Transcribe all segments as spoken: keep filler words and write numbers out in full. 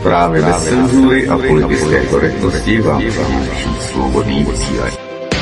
Zprávy bez cenzury a politické korektnosti vám přináší Svobodný vysílač.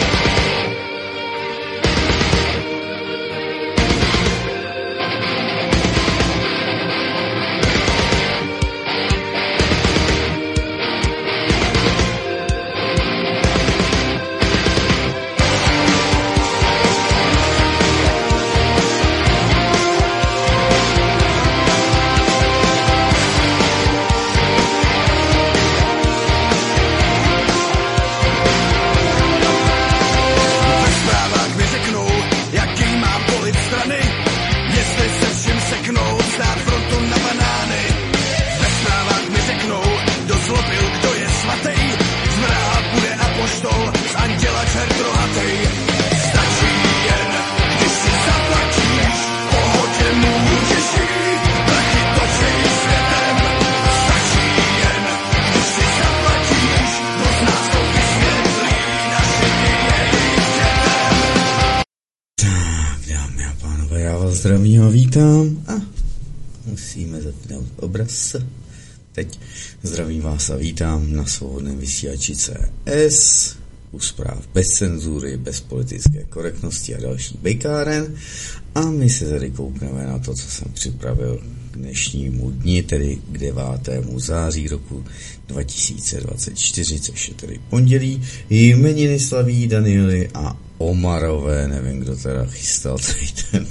Zdravím a vítám a musíme zapnout obraz. Teď zdravím vás a vítám na Svobodném vysílači C S, u zpráv bez cenzury, bez politické korektnosti a další bejkáren. A my se tady koukneme na to, co jsem připravil k dnešnímu dni, tedy k devátému září roku dva tisíce dvacet čtyři, což je tedy pondělí. Jmeniny slaví Daniely a Omarové, nevím, kdo teda chystal tady ten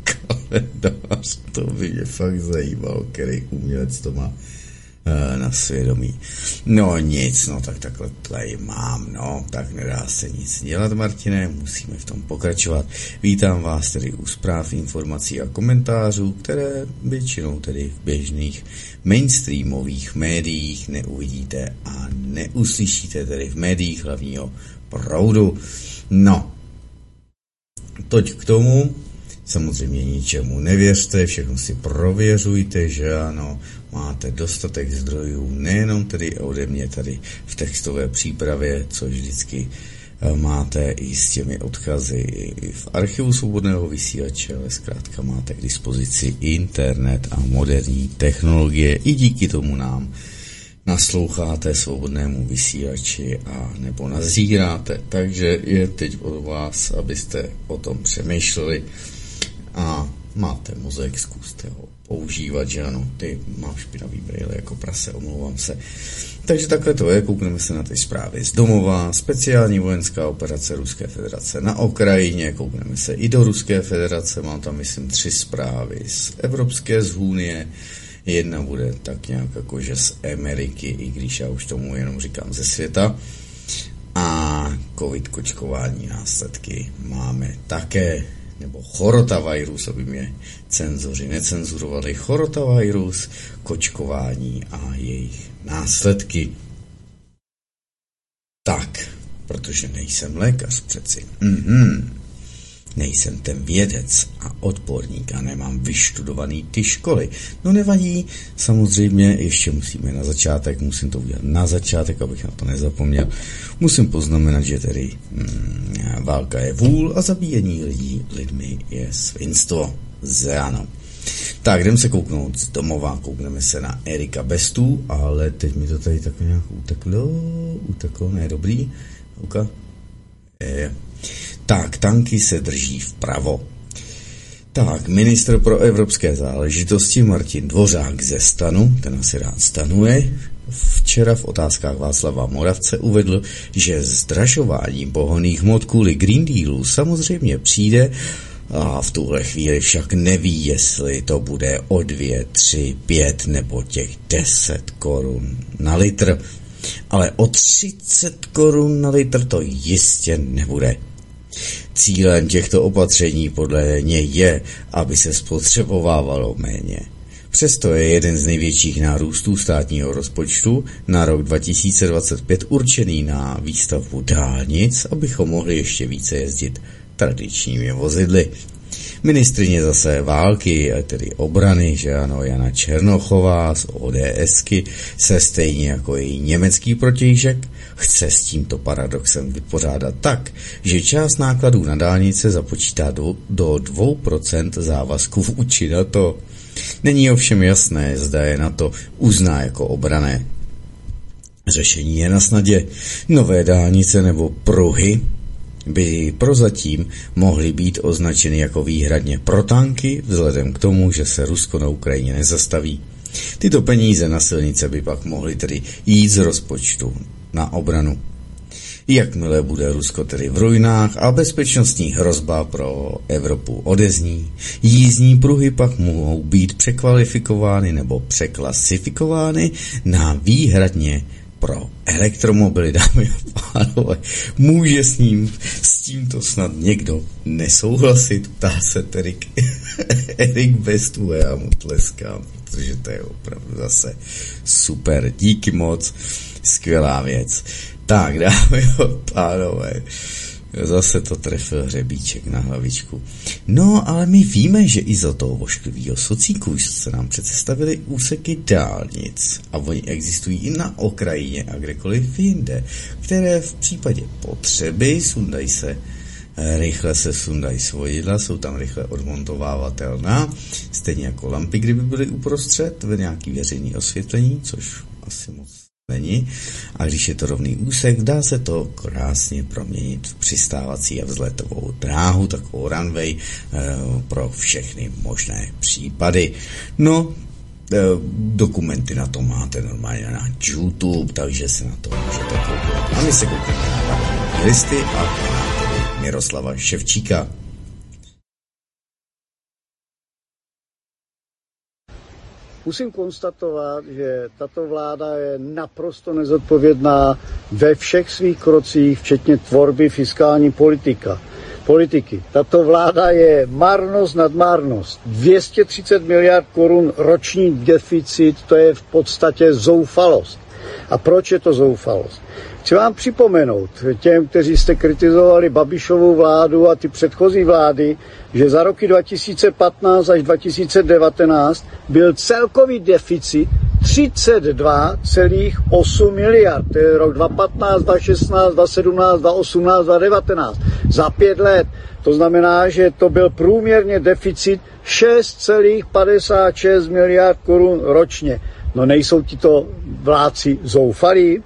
kalendář, to by mě fakt zajímalo, který umělec to má e, na svědomí. No nic, no tak takhle tady mám, no, tak nedá se nic dělat, Martine, musíme v tom pokračovat. Vítám vás tedy u zpráv, informací a komentářů, které většinou tedy v běžných mainstreamových médiích neuvidíte a neuslyšíte tedy v médiích hlavního proudu. No, toť k tomu, samozřejmě ničemu nevěřte, všechno si prověřujte, že ano, máte dostatek zdrojů, nejenom tedy ode mě tady v textové přípravě, což vždycky máte i s těmi odkazy i v archivu Svobodného vysílače, ale zkrátka máte k dispozici internet a moderní technologie, i díky tomu nám nasloucháte Svobodnému vysílači a nebo nazíráte, takže je teď od vás, abyste o tom přemýšleli a máte mozek, zkuste ho používat, že ano, ty mám špinavý brýle jako prase, omlouvám se. Takže takhle to je, koukneme se na ty zprávy z domova, speciální vojenská operace Ruské federace na Ukrajině, koukneme se i do Ruské federace, mám tam myslím tři zprávy z Evropské z Unie, jedna bude tak nějak jakože z Ameriky, i když já už tomu jenom říkám ze světa. A covid kočkování následky máme také, nebo chorotavirus, aby mě cenzoři necenzurovali, chorotavirus, kočkování a jejich následky. Tak, protože nejsem lékař přeci. Mhm. Nejsem ten vědec a odborník a nemám vyštudovaný ty školy. No nevadí, samozřejmě ještě musíme na začátek, musím to udělat na začátek, abych na to nezapomněl. Musím poznamenat, že tedy hmm, válka je vůl a zabíjení lidí lidmi je svinstvo. Záno. Tak, jdeme se kouknout z domova, koukneme se na Erika Bestu, ale teď mi to tady tak nějak uteklo, uteklo, ne dobrý. Uka. Je. Tak, tanky se drží vpravo. Tak, ministr pro evropské záležitosti Martin Dvořák ze STANu, ten asi rád stanuje, včera v otázkách Václava Moravce uvedl, že zdražování pohonných hmot kvůli Green Dealu samozřejmě přijde a v tuhle chvíli však neví, jestli to bude o dvě, tři, pět nebo těch deset korun na litr. Ale o třicet korun na litr to jistě nebude. Cílem těchto opatření podle něj je, aby se spotřebovávalo méně. Přesto je jeden z největších nárůstů státního rozpočtu na rok dva tisíce dvacet pět určený na výstavbu dálnic, abychom mohli ještě více jezdit tradičními vozidly. Ministryně zase války, tedy obrany, že ano, Jana Černochová z ODSky, se stejně jako její německý protějšek chce s tímto paradoxem vypořádat tak, že část nákladů na dálnice započítá do, do dvou procent závazků vůči NATO. Není ovšem jasné, zda je NATO uzná jako obranné. Řešení je na snadě. Nové dálnice nebo pruhy by prozatím mohly být označeny jako výhradně pro tanky, vzhledem k tomu, že se Rusko na Ukrajině nezastaví. Tyto peníze na silnice by pak mohly tedy jít z rozpočtu na obranu. Jakmile bude Rusko tedy v ruinách a bezpečnostní hrozba pro Evropu odezní, jízdní pruhy pak mohou být překvalifikovány nebo překlasifikovány na výhradně pro elektromobily, dámy a pánové. Může s ním, s tímto snad někdo nesouhlasit, ptá se tedy Erik Bestů, já mu tleskám, protože to je opravdu zase super, díky moc, skvělá věc. Tak, dámy a pánové, zase to trefil hřebíček na hlavičku. No, ale my víme, že i za toho vošklivýho socíku se nám přece stavily úseky dálnic a oni existují i na Ukrajině a kdekoliv jinde, které v případě potřeby sundají se, rychle se sundají svodidla, jsou tam rychle odmontovávatelná, stejně jako lampy, kdyby byly uprostřed ve nějaký veřejný osvětlení, což asi moc není. A když je to rovný úsek, dá se to krásně proměnit v přistávací a vzletovou dráhu, takovou runway e, pro všechny možné případy. No, e, dokumenty na to máte normálně na YouTube, takže se na to můžete kouknout. A my se koukneme na listy a na Miroslava Ševčíka. Musím konstatovat, že tato vláda je naprosto nezodpovědná ve všech svých krocích, včetně tvorby fiskální politika, politiky. Tato vláda je marnost nad marnost. dvě stě třicet miliard korun roční deficit, to je v podstatě zoufalost. A proč je to zoufalost? Chci vám připomenout těm, kteří jste kritizovali Babišovu vládu a ty předchozí vlády, že za roky dva tisíce patnáct až dva tisíce devatenáct byl celkový deficit třicet dva celá osm miliard. To je rok dva tisíce patnáct, dva tisíce šestnáct, dva tisíce sedmnáct, dva tisíce osmnáct, dva tisíce devatenáct. Za pět let. To znamená, že to byl průměrně deficit šest celá padesát šest miliard korun ročně. No nejsou tito vládci zoufalí?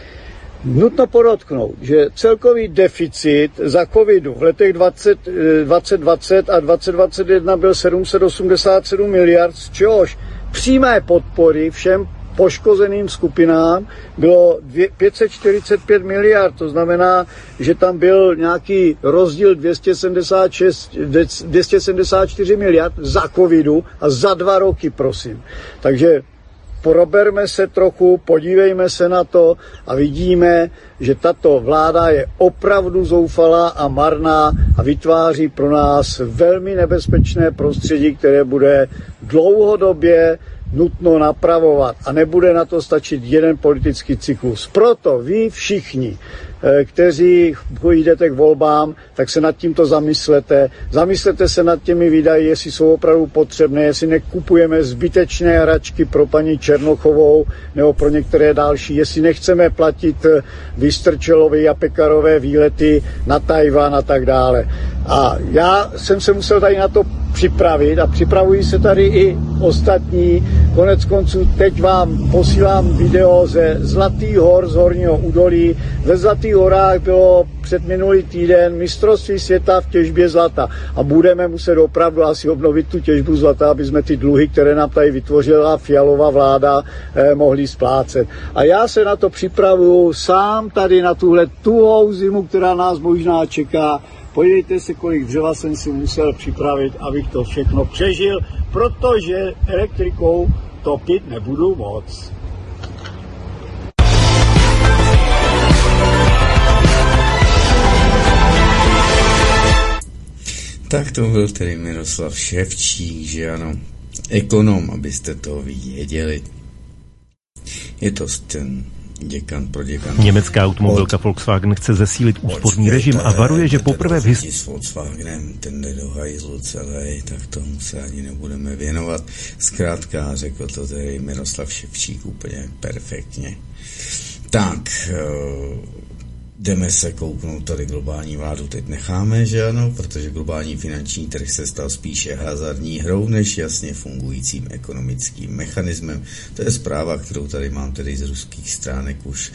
Nutno podotknout, že celkový deficit za covidu v letech dvacet dvacet a dvacet dvacet jedna byl sedm set osmdesát sedm miliard, z čehož přímé podpory všem poškozeným skupinám bylo pět set čtyřicet pět miliard, to znamená, že tam byl nějaký rozdíl dvě stě sedmdesát šest, dvě stě sedmdesát čtyři miliard za covidu a za dva roky, prosím. Takže proberme se trochu, podívejme se na to a vidíme, že tato vláda je opravdu zoufalá a marná a vytváří pro nás velmi nebezpečné prostředí, které bude dlouhodobě nutno napravovat a nebude na to stačit jeden politický cyklus. Proto vy všichni, kteří jdete k volbám, tak se nad tímto zamyslete. Zamyslete se nad těmi výdaji, jestli jsou opravdu potřebné, jestli nekupujeme zbytečné hračky pro paní Černochovou nebo pro některé další, jestli nechceme platit Vystrčelové a Pekarové výlety na Tajvan a tak dále. A já jsem se musel tady na to připravit a připravují se tady i ostatní. Konec konců teď vám posílám video ze Zlatých hor z Horního údolí. Ve Zlatých horách bylo před minulý týden mistrovství světa v těžbě zlata a budeme muset opravdu asi obnovit tu těžbu zlata, aby jsme ty dluhy, které nám tady vytvořila Fialová vláda, eh, mohli splácet. A já se na to připravuju sám tady na tuhle tuhou zimu, která nás možná čeká. Podívejte se, kolik dřeva jsem si musel připravit, abych to všechno přežil, protože elektrikou topit nebudu moc. Tak to byl tedy Miroslav Ševčík, že ano, ekonom, abyste to věděli. Je to ten děkan pro děkan. Německá automobilka od, Volkswagen chce zesílit úsporný režim a varuje, že poprvé v historii s Volkswagenem, ten jde do hajzlu celý, tak tomu se ani nebudeme věnovat. Zkrátka řekl to tedy Miroslav Ševčík úplně perfektně. Tak, jdeme se kouknout tady globální vládu, teď necháme, že ano, protože globální finanční trh se stal spíše hazardní hrou, než jasně fungujícím ekonomickým mechanismem. To je zpráva, kterou tady mám tedy z ruských stránek už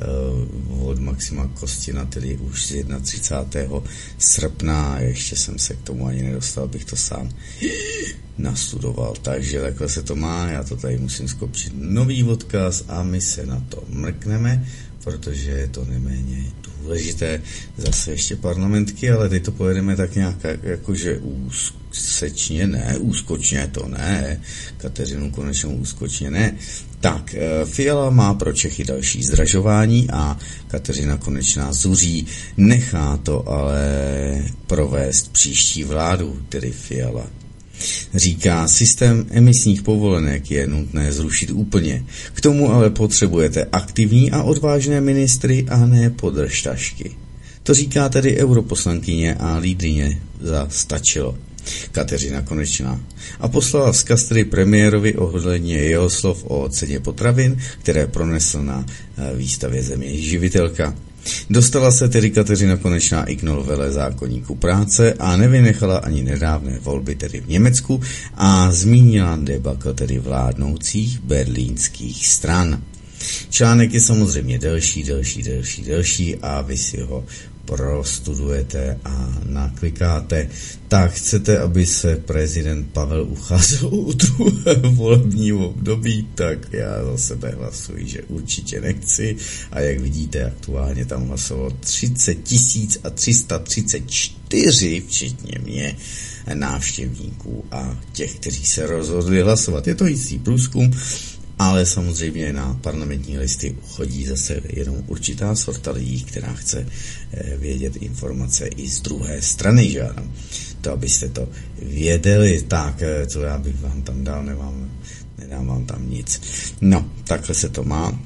uh, od Maxima Kostina, tedy už z třicátého prvního srpna, ještě jsem se k tomu ani nedostal, bych to sám nastudoval. Takže takhle se to má, já to tady musím skopčit nový odkaz a my se na to mrkneme, protože je to neméně důležité. Zase ještě parlamentky, ale teď to pojedeme tak nějak jakože úsečně, ne, úskočně to ne, Kateřinu Konečnou úskočně ne. Tak, Fiala má pro Čechy další zdražování a Kateřina Konečná zuří, nechá to ale provést příští vládu, tedy Fiala. Říká, systém emisních povolenek je nutné zrušit úplně. K tomu ale potřebujete aktivní a odvážné ministry a ne podržtašky. To říká tedy europoslankyně a lídryně za Stačilo, Kateřina Konečná. A poslala vzkaz tedy premiérovi ohledně jeho slov o ceně potravin, které pronesl na výstavě Země živitelka. Dostala se tedy Kateřina Konečná i k novele zákoníku práce a nevynechala ani nedávné volby tedy v Německu a zmínila debakl tedy vládnoucích berlínských stran. Článek je samozřejmě delší, delší, delší, delší a vy si ho prostudujete a naklikáte. Tak chcete, aby se prezident Pavel ucházel o druhé volební období, tak já za sebe hlasuji, že určitě nechci. A jak vidíte, aktuálně tam hlasovalo třicet tisíc tři sta třicet čtyři, včetně mě, návštěvníků a těch, kteří se rozhodli hlasovat. Je to jistý průzkum, ale samozřejmě na parlamentní listy chodí zase jenom určitá sorta lidí, která chce vědět informace i z druhé strany, že ano. To, abyste to věděli, tak, co já bych vám tam dal, nemám, nedám vám tam nic. No, takhle se to má.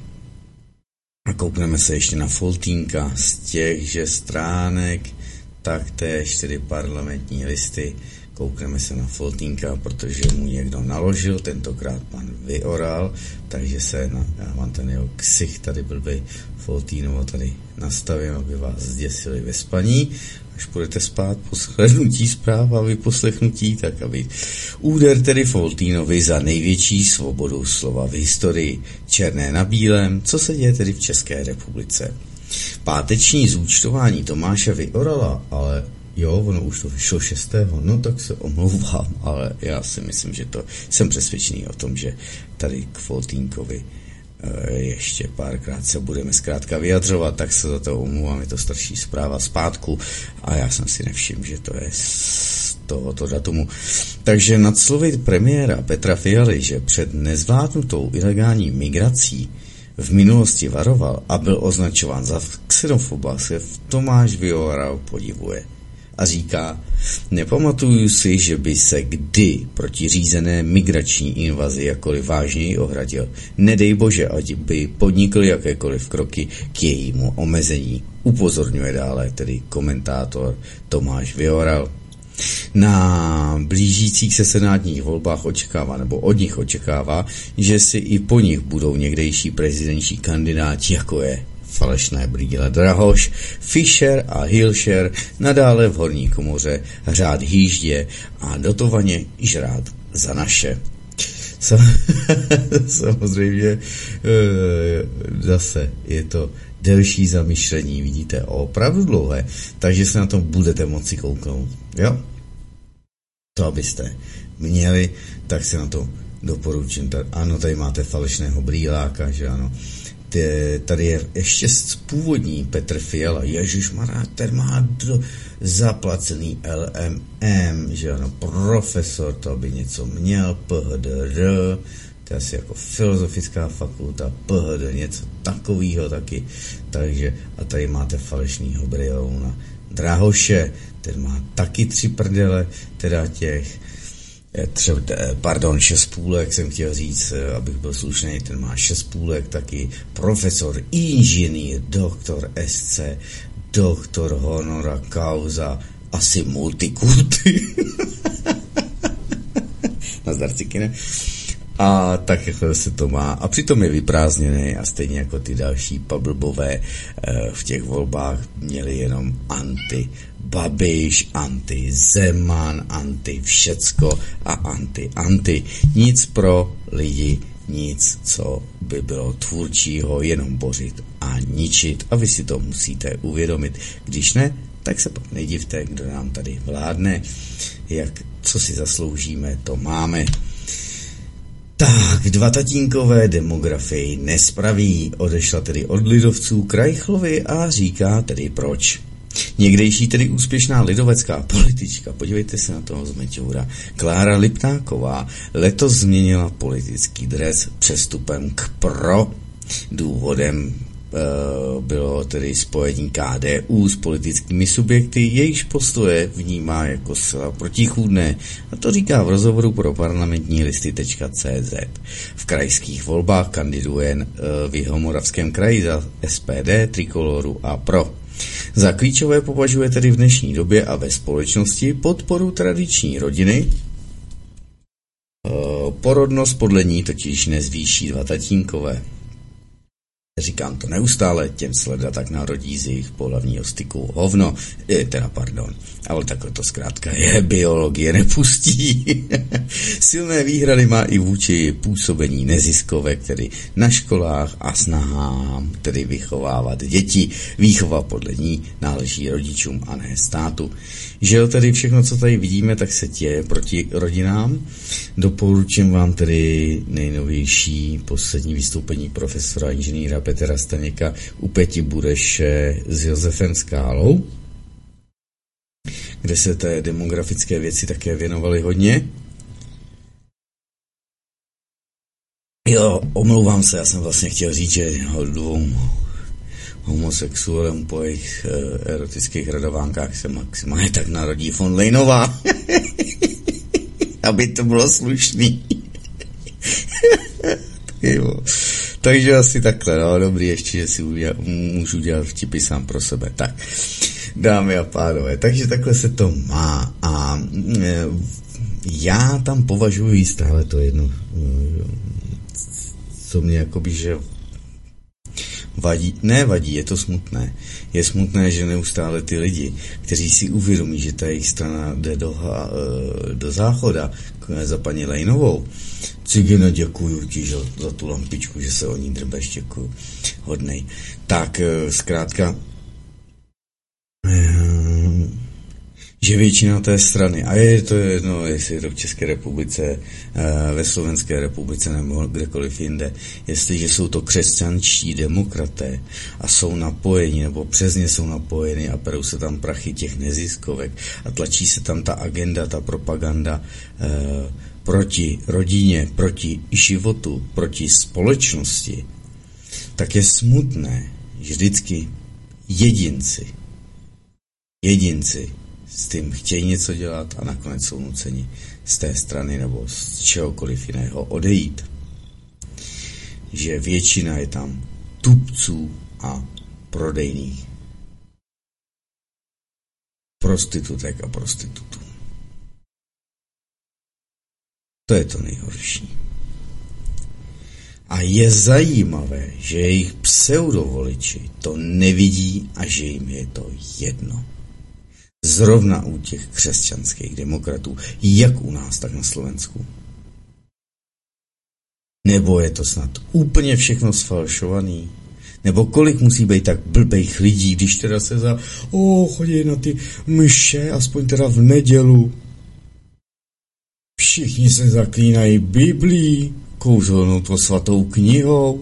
A koukneme se ještě na Foltínka z těchže stránek, taktéž tedy parlamentní listy. Koukneme se na Foltínka, protože mu někdo naložil, tentokrát pan Vyoral, takže se na, já mám ten jeho ksich tady blbej Foltínovo tady nastavím, aby vás zděsili ve spaní, až budete spát po shlednutí zpráv a vyposlechnutí, tak aby úder tedy Foltínovi za největší svobodu slova v historii. Černé na bílém, co se děje tedy v České republice. Páteční zúčtování Tomáše Vyorala, ale jo, ono už to vyšlo šestého No tak se omlouvám, ale já si myslím, že to jsem přesvědčený o tom, že tady k Foltínkovi e, ještě párkrát se budeme zkrátka vyjadřovat, tak se za to omlouvám, je to starší zpráva zpátku a já jsem si nevšiml, že to je z tohoto datumu. Takže nad slovy premiéra Petra Fialy, že před nezvládnutou ilegální migrací v minulosti varoval a byl označován za xenofoba, se Tomáš Vyoral podivuje. A říká, nepamatuju si, že by se kdy proti řízené migrační invazi jakkoliv vážněji ohradil. Nedej bože, ať by podnikl jakékoliv kroky k jejímu omezení. Upozorňuje dále tedy komentátor Tomáš Vyoral. Na blížících se senátních volbách očekává, nebo od nich očekává, že si i po nich budou někdejší prezidentští kandidáti, jako je falešné brýle Drahoš, Fischer a Hilšer nadále v horní komoře řád hýždě a dotovaně žrát za naše. Samozřejmě zase je to delší zamyšlení, vidíte, opravdu dlouhé, takže se na to budete moci kouknout. Jo? To abyste měli, tak se na to doporučím. Ano, tady máte falešného brýláka, že ano. Tady je ještě původní Petr Fiala, ježišmarja, ten má do, zaplacený L M M, že ano, profesor, to by něco měl, P H D R, to je asi jako filozofická fakulta, P H D, něco takového taky, takže, a tady máte falešnýho Briona Drahoše, ten má taky tři prdele, teda těch, třeba, pardon, šest půlek jsem chtěl říct, abych byl slušný, ten má šest půlek, taky profesor, inženýr, doktor S C, doktor honora causa, asi multikulty. Nazdar, ciky, ne? A tak jako se to má. A přitom je vyprázdněný a stejně jako ty další pablbové v těch volbách měli jenom anti Babiš, anti Zeman, anti všecko a anti anti. Nic pro lidi, nic, co by bylo tvůrčího, jenom bořit a ničit. A vy si to musíte uvědomit. Když ne, tak se pak nedivte, kdo nám tady vládne. Jak, co si zasloužíme, to máme. Tak, dva tatínkové demografii nespraví. Odešla tedy od lidovců k Reichlovi a říká tedy proč. Někdejší tedy úspěšná lidovecká politička, podívejte se na toho zmeťoura, Klára Liptáková letos změnila politický dres přestupem k pro. Důvodem e, bylo tedy spojení K D U s politickými subjekty, jejichž postoje vnímá jako zcela protichůdné. A to říká v rozhovoru pro parlamentní listy tečka cé zet. V krajských volbách kandiduje e, v Jihomoravském kraji za S P D, Trikoloru a pro. Za klíčové považuje tedy v dnešní době a ve společnosti podporu tradiční rodiny. Porodnost podle ní totiž nezvýší dva tatínkové. Říkám to neustále, těm sleda tak narodí z jejich pohlavního styku hovno, e, teda pardon, ale takhle to zkrátka je, biologie nepustí. Silné výhrady má i vůči působení neziskovek, tedy na školách a snahám, tedy vychovávat děti. Výchova podle ní náleží rodičům a ne státu. Žel tedy všechno, co tady vidíme, tak se děje proti rodinám. Doporučím vám tedy nejnovější poslední vystoupení profesora inženýra Petra Staněka u Peti Bureše s Josefem Skálou, kde se té demografické věci také věnovali hodně. Jo, omlouvám se, já jsem vlastně chtěl říct, že dvou homosexuálům po jejich e, erotických radovánkách se maximálně tak narodí von Lejnová. Aby to bylo slušný. Jo. Takže asi takhle, no, dobrý, ještě, že si uděl, můžu dělat vtipy sám pro sebe. Tak, dámy a pánové, takže takhle se to má a e, já tam považuji stále to jedno, co mě jakoby, že vadí, ne vadí, je to smutné. Je smutné, že neustále ty lidi, kteří si uvědomí, že ta jejich strana jde do, do záchoda za paní Lejnovou. Cigino, děkuju ti že, za tu lampičku, že se o ní drbeš, děkuju. Hodnej. Tak zkrátka, že většina té strany, a je to jedno, jestli je to v České republice, ve Slovenské republice nebo kdekoliv jinde, jestliže jsou to křesťanští demokraté a jsou napojeni, nebo přes ně jsou napojeni a perou se tam prachy těch neziskovek a tlačí se tam ta agenda, ta propaganda eh, proti rodině, proti životu, proti společnosti, tak je smutné, že vždycky jedinci, jedinci s tím chtějí něco dělat a nakonec jsou nuceni z té strany nebo z čehokoliv jiného odejít. Že většina je tam tupců a prodejných prostitutek a prostitutů. To je to nejhorší. A je zajímavé, že jejich pseudovoliči to nevidí a že jim je to jedno. Zrovna u těch křesťanských demokratů, jak u nás, tak na Slovensku. Nebo je to snad úplně všechno sfalšovaný? Nebo kolik musí být tak blbejch lidí, když teda se za, o, chodí na ty mše, aspoň teda v nedělu. Všichni se zaklínají Biblií, kouzelnou to svatou knihou.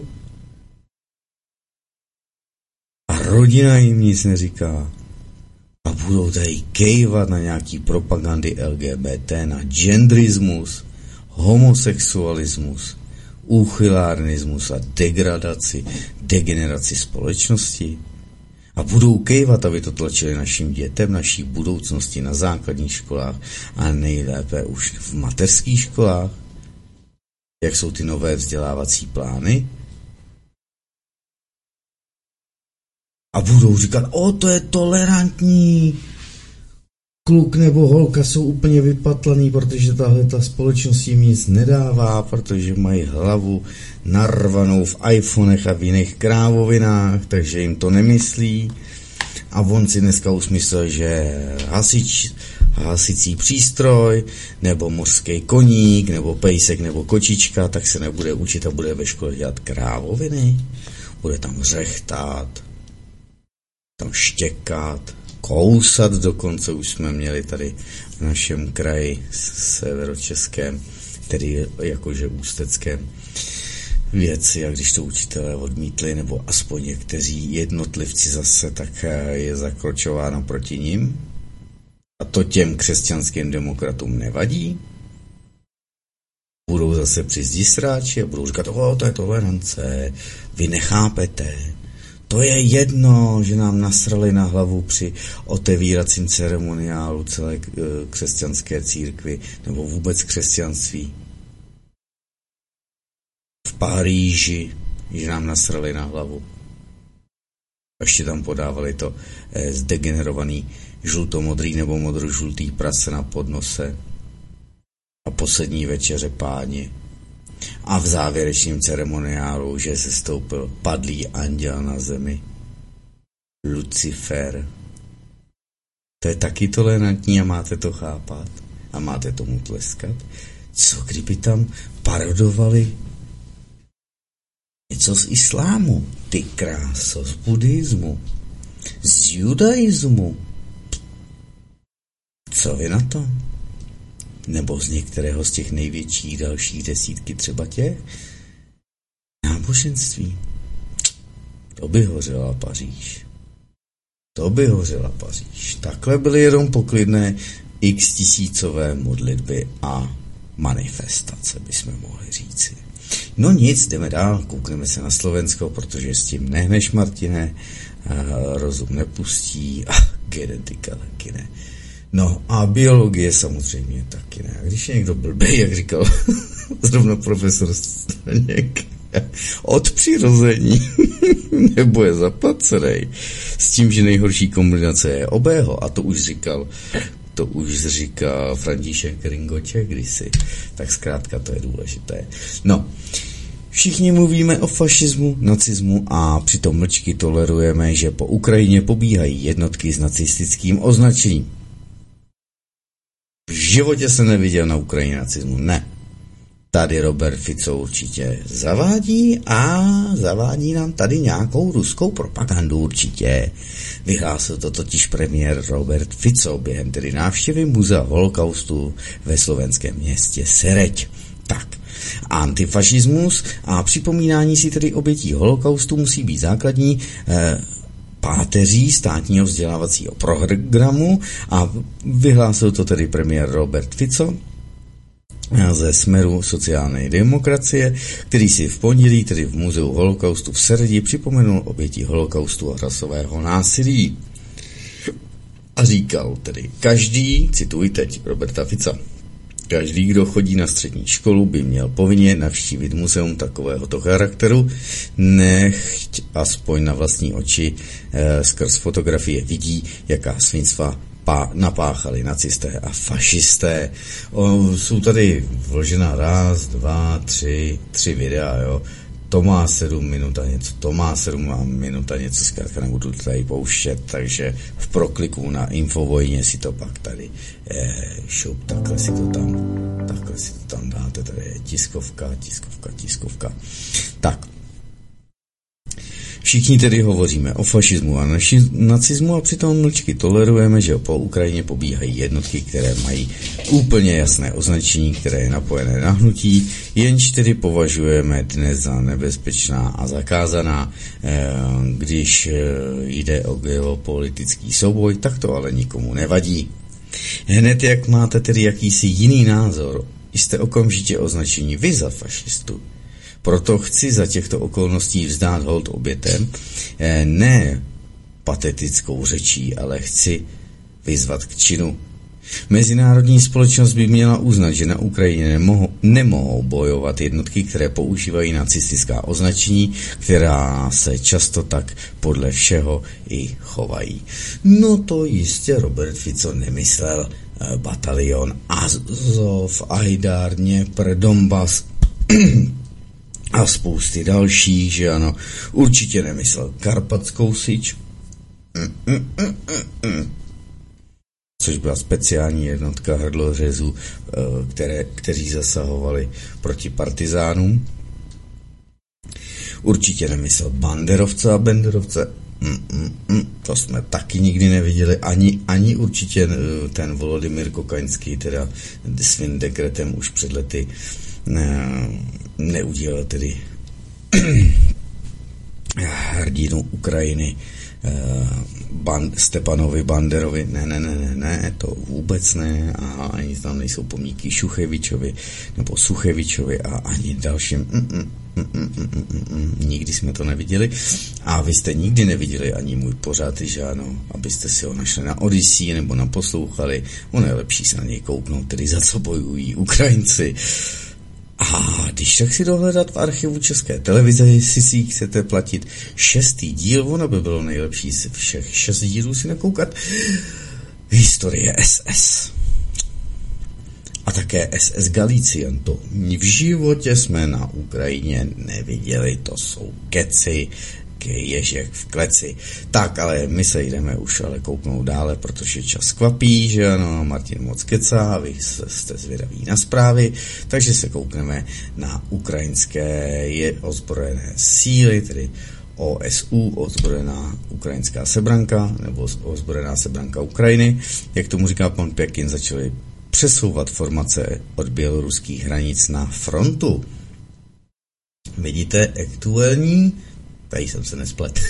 A rodina jim nic neříká. A budou tady kejvat na nějaký propagandy L G B T, na genderismus, homosexualismus, úchylárnismus a degradaci, degeneraci společnosti. A budou kejvat, aby to tlačili našim dětem, naší budoucnosti na základních školách a nejlépe už v mateřských školách. Jak jsou ty nové vzdělávací plány? A budou říkat, o, to je tolerantní. kluk nebo holka jsou úplně vypatlaný, protože tahle ta společnost jim nic nedává, protože mají hlavu narvanou v iPhonech a v jiných krávovinách, takže jim to nemyslí. A on si dneska usmyslel, že hasič, hasicí přístroj, nebo mořský koník, nebo pejsek, nebo kočička, tak se nebude učit a bude ve škole dělat krávoviny. Bude tam řechtat, tam štěkat, kousat, dokonce už jsme měli tady v našem kraji severočeském, tedy jakože ústeckém, věci, a když to učitelé odmítli, nebo aspoň někteří jednotlivci zase, tak je zakročováno proti nim. A to těm křesťanským demokratům nevadí. Budou zase při zdi sráči a budou říkat, o, to je tolerance, vy nechápete. To je jedno, že nám nasrali na hlavu při otevíracím ceremoniálu celé křesťanské církvy, nebo vůbec křesťanství. V Paříži, že nám nasrali na hlavu. A ještě tam podávali to eh, zdegenerovaný žlutomodrý nebo modrožlutý prase na podnose. A poslední večeře Páně. A v závěrečném ceremoniálu, že se stoupil padlý anděl na zemi. Lucifer. To je taky tolerantní a máte to chápat. A máte tomu tleskat. Co kdyby tam parodovali něco z islámu, ty kráso, z buddhismu, z judaismu. Co vy na to? Nebo z některého z těch největších dalších desítky třeba těch náboženství. To by hořela Paříž. To by hořela Paříž. Takhle byly jenom poklidné x tisícové modlitby a manifestace, bychom mohli říci. No nic, jdeme dál, koukneme se na Slovensko, protože s tím nehneš, Martine, rozum nepustí a genetika taky ne. No a biologie samozřejmě taky ne. A když je někdo blbej, jak říkal zrovna profesor Staněk, od přirození nebo je zaplacenej, s tím, že nejhorší kombinace je obého, a to už říkal to už říkal František Ringoček kdysi, tak zkrátka to je důležité. No, všichni mluvíme o fašismu, nacismu a přitom mlčky tolerujeme, že po Ukrajině pobíhají jednotky s nacistickým označením. V životě jsem neviděl na Ukrajině nacismu, ne. Tady Robert Fico určitě zavádí a zavádí nám tady nějakou ruskou propagandu určitě. Vyhlásil to totiž premiér Robert Fico během tedy návštěvy muzea holokaustu ve slovenském městě Sereď. Tak, antifašismus a připomínání si tedy obětí holokaustu musí být základní eh, páteří státního vzdělávacího programu a vyhlásil to tedy premiér Robert Fico ze Smeru sociální demokracie, který si v pondělí, tedy v muzeu holokaustu v Seredi, připomenul oběti holokaustu a rasového násilí. A říkal tedy, každý, cituji teď Roberta Fica, každý, kdo chodí na střední školu, by měl povinně navštívit muzeum takovéhoto charakteru, nechť aspoň na vlastní oči e, skrz fotografie vidí, jaká svinstva napáchali nacisté a fašisté. O, jsou tady vložena raz, dva, tři, tři videa, jo. To má sedm minut a něco, to má sedm minut a něco, zkrátka nebudu tady pouštět, takže v prokliku na Infovojně si to pak tady eh, šup, takhle si to tam, takhle si to tam dáte, tady je tiskovka, tiskovka, tiskovka. Tak. Všichni tedy hovoříme o fašismu a naši, nacismu a přitom mlčky tolerujeme, že po Ukrajině pobíhají jednotky, které mají úplně jasné označení, které je napojené na hnutí, jenž tedy považujeme dnes za nebezpečná a zakázaná. Když jde o geopolitický souboj, tak to ale nikomu nevadí. Hned jak máte tedy jakýsi jiný názor, jste okamžitě označení vy za fašistu. Proto chci za těchto okolností vzdát hold obětem, ne patetickou řečí, ale chci vyzvat k činu. Mezinárodní společnost by měla uznat, že na Ukrajině nemohou, nemohou bojovat jednotky, které používají nacistická označení, která se často tak podle všeho i chovají. No to jistě Robert Fico nemyslel eh, batalion Azov, Ajdar, Dněpr, Donbas a spousty dalších, že ano, určitě nemyslel Karpatskou Syč, mm, mm, mm, mm. což byla speciální jednotka hrdlořezů, které, kteří zasahovali proti partizánům. Určitě nemyslel banderovce a benderovce, mm, mm, mm, to jsme taky nikdy neviděli, ani, ani určitě ten Volodymyr Kokaňský, teda svým dekretem už před lety ne, neudělal tedy hrdinu Ukrajiny Ban, Stepanovi Banderovi, ne, ne, ne, ne, ne, to vůbec ne, a ani tam nejsou pomníky Šuchevičovi nebo Suchevičovi a ani dalším, mm, mm, mm, mm, mm, mm, mm, nikdy jsme to neviděli a vy jste nikdy neviděli ani můj pořad, že ano, abyste si ho našli na Odyssey nebo naposlouchali, ono je lepší se na něj kouknout, tedy za co bojují Ukrajinci. A když tak si dohledat v archivu České televize, jestli si chcete platit šestý díl, ono by bylo nejlepší si všech šest dílů si nakoukat, historie S S. A také S S Galician, to v životě jsme na Ukrajině neviděli, to jsou keci, ježek v kleci. Tak, ale my se jdeme už ale kouknout dále, protože čas kvapí, že ano, Martin moc kecá, a vy jste zvědaví na zprávy, takže se koukneme na ukrajinské ozbrojené síly, tedy O S U, ozbrojená ukrajinská sebranka, nebo ozbrojená sebranka Ukrajiny, jak tomu říká pan Pěkin, začali přesouvat formace od běloruských hranic na frontu. Vidíte aktuální. Tady jsem se nesplet.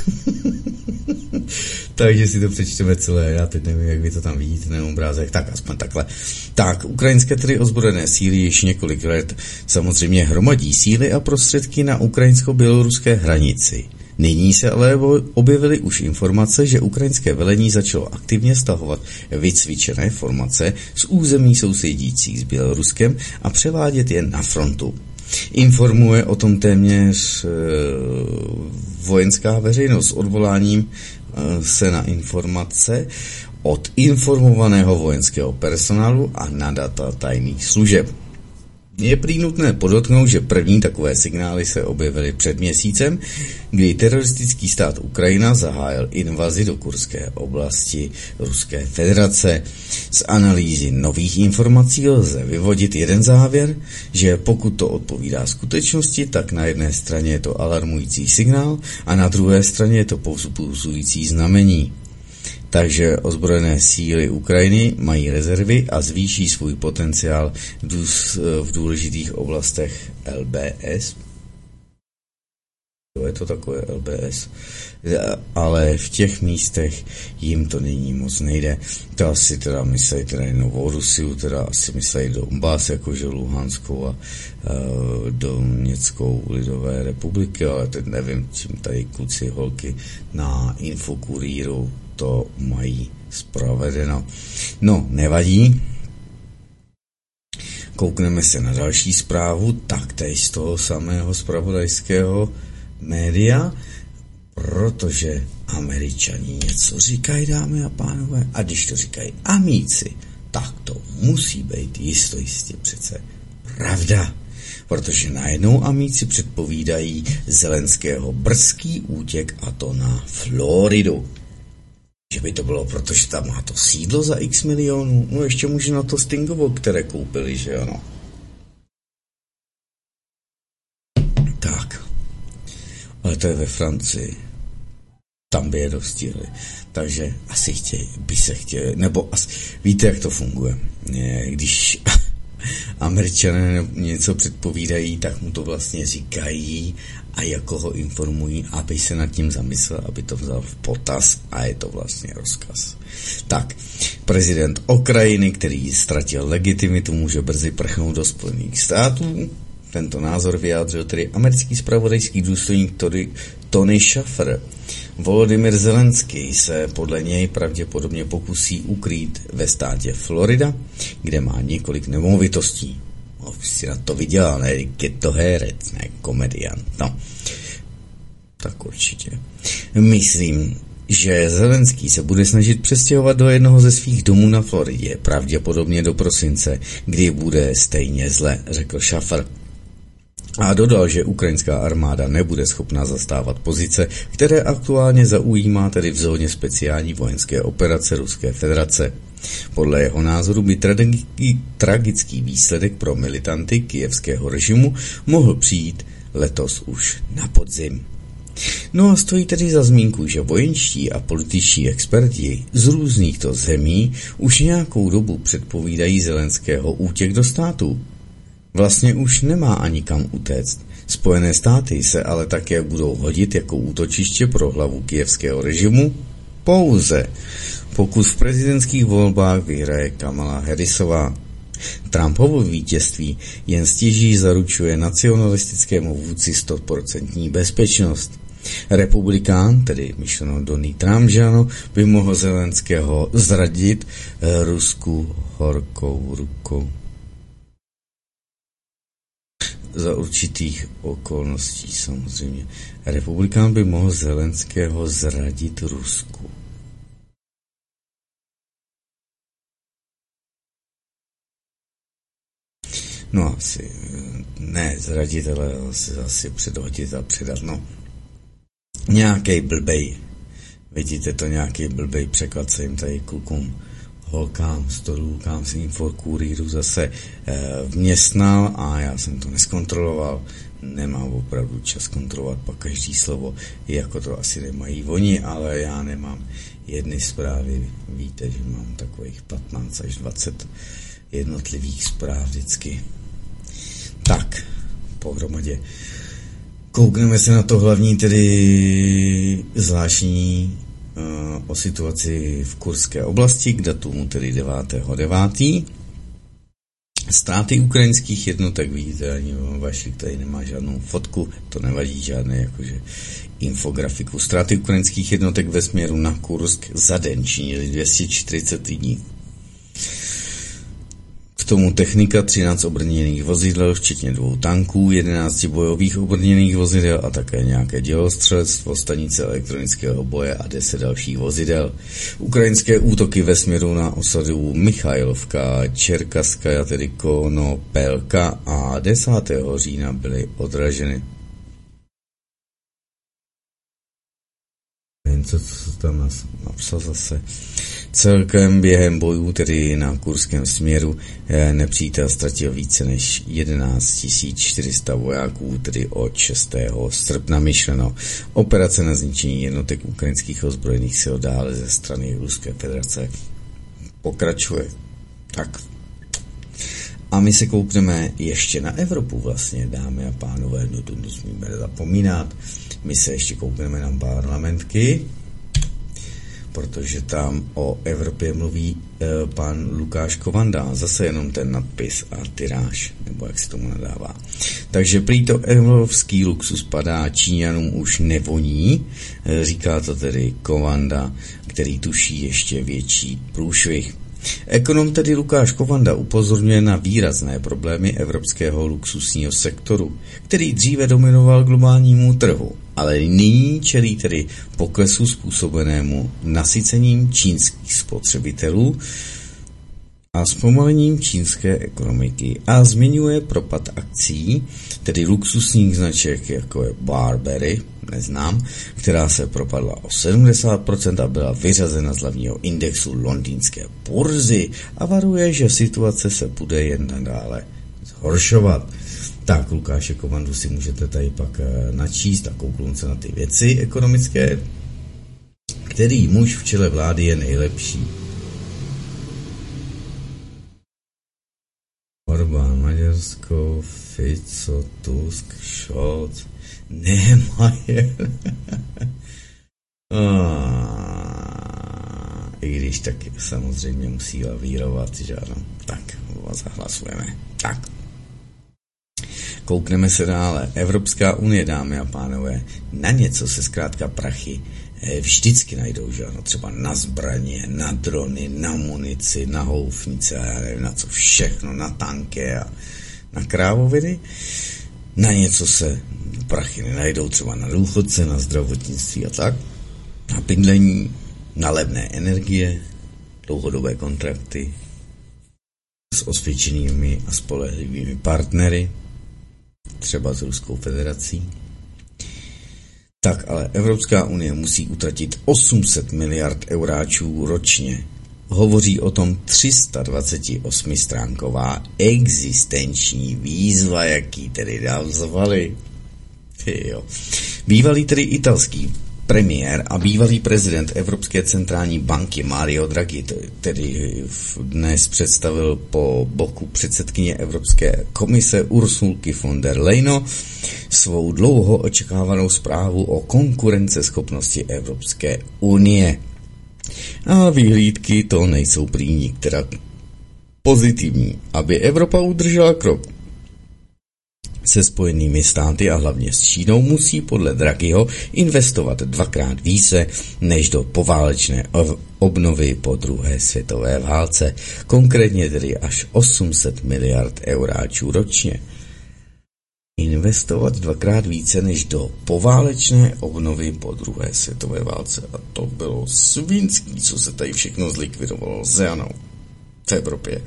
Takže si to přečteme celé. Já teď nevím, jak vy to tam vidíte na obrázek. Tak aspoň takhle. Tak, ukrajinské tedy ozbrojené síly již několik let samozřejmě hromadí síly a prostředky na ukrajinsko-běloruské hranici. Nyní se ale objevily už informace, že ukrajinské velení začalo aktivně stahovat vycvičené formace z území sousedících s Běloruskem a převádět je na frontu. Informuje o tom téměř e, vojenská veřejnost s odvoláním e, se na informace od informovaného vojenského personálu a na data tajných služeb. Je prý nutné podotknout, že první takové signály se objevily před měsícem, kdy teroristický stát Ukrajina zahájil invazi do kurské oblasti Ruské federace. Z analýzy nových informací lze vyvodit jeden závěr, že pokud to odpovídá skutečnosti, tak na jedné straně je to alarmující signál a na druhé straně je to povzbuzující znamení. Takže ozbrojené síly Ukrajiny mají rezervy a zvýší svůj potenciál v důležitých oblastech L B S. Je to takové L B S. Ale v těch místech jim to nyní moc nejde. To asi teda myslejí teda Novou Rusiu, teda asi myslejí Donbas, jakože Luhanskou a uh, Doněckou lidové republiky, ale teď nevím, čím tady kluci holky na Infokuríru to mají zprovedeno. No, nevadí. Koukneme se na další zprávu, taktéž z toho samého zpravodajského média, protože Američani něco říkají, dámy a pánové, a když to říkají amíci, tak to musí být jisto jistě přece pravda. Protože najednou amíci předpovídají Zelenského brzký útěk, a to na Floridu. Že by to bylo, protože tam má to sídlo za x milionů, no ještě může na to Stingovo, které koupili, že ano. Tak. Ale to je ve Francii. Tam by je dostihli. Takže asi chtějí, by se chtěli, nebo asi, víte, jak to funguje. Když Američané něco předpovídají, tak mu to vlastně říkají a jako ho informují, aby se nad tím zamyslel, aby to vzal v potaz, a je to vlastně rozkaz. Tak, prezident Ukrajiny, který ztratil legitimitu, může brzy prchnout do Spojených států. Tento názor vyjádřil tedy americký zpravodajský důstojník Tony Shaffer. Volodymyr Zelenský se podle něj pravděpodobně pokusí ukrýt ve státě Florida, kde má několik nemovitostí. No, si na to vydělal, ne? Je to herec, ne komediant. No, tak určitě. Myslím, že Zelenský se bude snažit přestěhovat do jednoho ze svých domů na Floridě, pravděpodobně do prosince, kdy bude stejně zle, řekl Shaffer. A dodal, že ukrajinská armáda nebude schopná zastávat pozice, které aktuálně zaujímá tedy v zóně speciální vojenské operace Ruské federace. Podle jeho názoru by tragický, tragický výsledek pro militanty kyjevského režimu mohl přijít letos už na podzim. No a stojí tedy za zmínku, že vojenští a političtí experti z různých to zemí už nějakou dobu předpovídají Zelenského útěk do států. Vlastně už nemá ani kam utéct. Spojené státy se ale také budou hodit jako útočiště pro hlavu kyjevského režimu pouze, pokud v prezidentských volbách vyhraje Kamala Harrisová. Trumpovo vítězství jen stěží zaručuje nacionalistickému vůdci sto procent bezpečnost. Republikán, tedy myšleno Donald Trump, že ano, by mohl Zelenského zradit Rusku horkou rukou. Za určitých okolností samozřejmě. Republikán by mohl Zelenského zradit Rusku. No asi, ne zradit, ale asi, asi předhodit a předat, no. Nějakej blbej, vidíte to, nějaký blbej překlad se jim tady klukům, holkám, stolůkám s infokurýru zase e, vměstnal a já jsem to neskontroloval, nemám opravdu čas kontrolovat pak každý slovo, jako to asi nemají oni, ale já nemám jedny zprávy, víte, že mám takových patnáct až dvacet jednotlivých zpráv vždycky. Tak, pohromadě. Koukneme se na to hlavní, tedy zvláštní uh, o situaci v Kurské oblasti, k datumu tedy devátého devátého Ztráty ukrajinských jednotek, vidíte, ani vašich tady nemá žádnou fotku, to nevadí, žádné jakože infografiku. Ztráty ukrajinských jednotek ve směru na Kursk za den činily dvě stě čtyřicet lidí. K tomu technika, třináct obrněných vozidel, včetně dvou tanků, jedenáct bojových obrněných vozidel a také nějaké dělostřelectvo, stanice elektronického boje a deset dalších vozidel. Ukrajinské útoky ve směru na osadu Michailovka, Čerkaskaja, tedy Konopelka a desátého října byly odraženy. Co, co tam napsal zase. Celkem během bojů, tedy na kurském směru, nepřítel ztratil více než jedenáct tisíc čtyři sta vojáků, tedy od šestého srpna myšleno. Operace na zničení jednotek ukrajinských ozbrojených sil dále ze strany Ruské federace pokračuje. Tak. A my se koukneme ještě na Evropu vlastně, dámy a pánové, no to nesmíme zapomínat. My se ještě koukneme na parlamentky, protože tam o Evropě mluví e, pan Lukáš Kovanda, zase jenom ten nadpis a tiráž, nebo jak se tomu nadává. Takže prý to evropský luxus padá, Číňanům už nevoní, e, říká to tedy Kovanda, který tuší ještě větší průšvih. Ekonom tedy Lukáš Kovanda upozorňuje na výrazné problémy evropského luxusního sektoru, který dříve dominoval globálnímu trhu, ale nyní čelí tedy poklesu způsobenému nasycením čínských spotřebitelů a zpomalením čínské ekonomiky a zmiňuje propad akcí, tedy luxusních značek, jako je Burberry, neznám, která se propadla o sedmdesát procent a byla vyřazena z hlavního indexu londýnské burzy a varuje, že situace se bude jen nadále zhoršovat. Tak, Lukáše Kovandu si můžete tady pak načíst a kouknout se na ty věci ekonomické, který muž v čele vlády je nejlepší. Orbán, Maďarsko, Fico, Tusk, Scholz, Nemajer. I když taky samozřejmě musí lavírovat, že ano. Tak, zahlasujeme. Tak. Koukneme se dále. Evropská unie, dámy a pánové, na něco se zkrátka prachy vždycky najdou, že ano, třeba na zbraně, na drony, na munici, na houfnice, já nevím na co všechno, na tanky a na krávoviny. Na něco se prachy nenajdou, třeba na důchodce, na zdravotnictví a tak, na bydlení, na levné energie, dlouhodobé kontrakty s osvědčenými a spolehlivými partnery, třeba s Ruskou federací. Tak ale Evropská unie musí utratit osm set miliard euráčů ročně. Hovoří o tom tři sta dvacet osm stránková existenční výzva, jaký tedy nazvali. Jo. Bývalý tedy italský premiér a bývalý prezident Evropské centrální banky Mario Draghi tedy dnes představil po boku předsedkyně Evropské komise Ursulky von der Leyen svou dlouho očekávanou zprávu o konkurenceschopnosti Evropské unie. A vyhlídky to nejsou prý nikterak pozitivní, aby Evropa udržela krok se Spojenými státy a hlavně s Čínou, musí podle Draghiho investovat dvakrát více než do poválečné obnovy po druhé světové válce, konkrétně tedy až osm set miliard euráčů ročně. Investovat dvakrát více než do poválečné obnovy po druhé světové válce. A to bylo svinský, co se tady všechno zlikvidovalo z Janou v Evropě.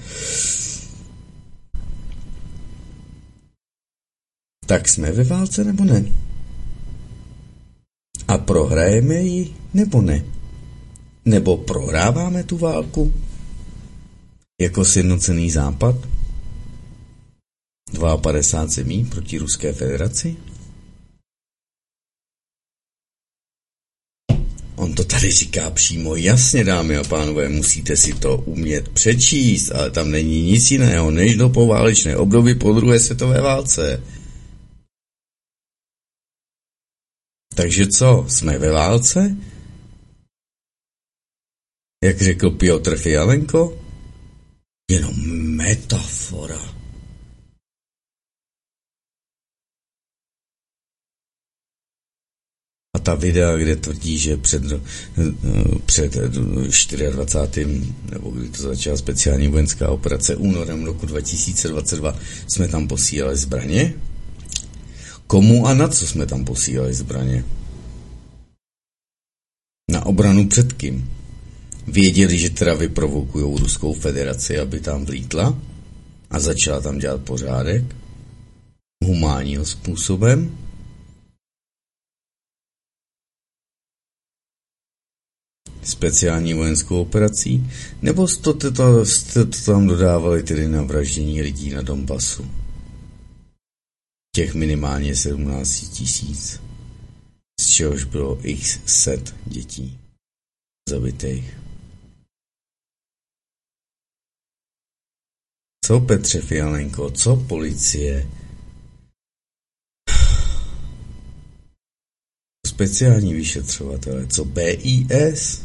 Tak jsme ve válce nebo ne? A prohrajeme ji nebo ne? Nebo prohráváme tu válku? Jako sjednocený západ? padesát dva zemí proti Ruské federaci? On to tady říká přímo jasně, dámy a pánové, musíte si to umět přečíst, ale tam není nic jiného, než do poválečné období po druhé světové válce. Takže co, jsme ve válce? Jak řekl Piotr Fialenko? Jenom metafora. A ta videa, kde tvrdí, že před, před dvacátým čtvrtým nebo kdy to začala speciální vojenská operace únorem roku dva tisíce dvacet dva, jsme tam posílali zbraně? Komu a na co jsme tam posílali zbraně? Na obranu před kým? Věděli, že teda vyprovokujou Ruskou federaci, aby tam vlítla a začala tam dělat pořádek humánním způsobem? Speciální vojenskou operací? Nebo jste to, to, jste to tam dodávali tedy na vraždění lidí na Donbasu? Těch minimálně sedmnáct tisíc, z čehož bylo x set dětí zabitých. Co Petře Fialenko, co policie? Speciální vyšetřovatele, co B I S?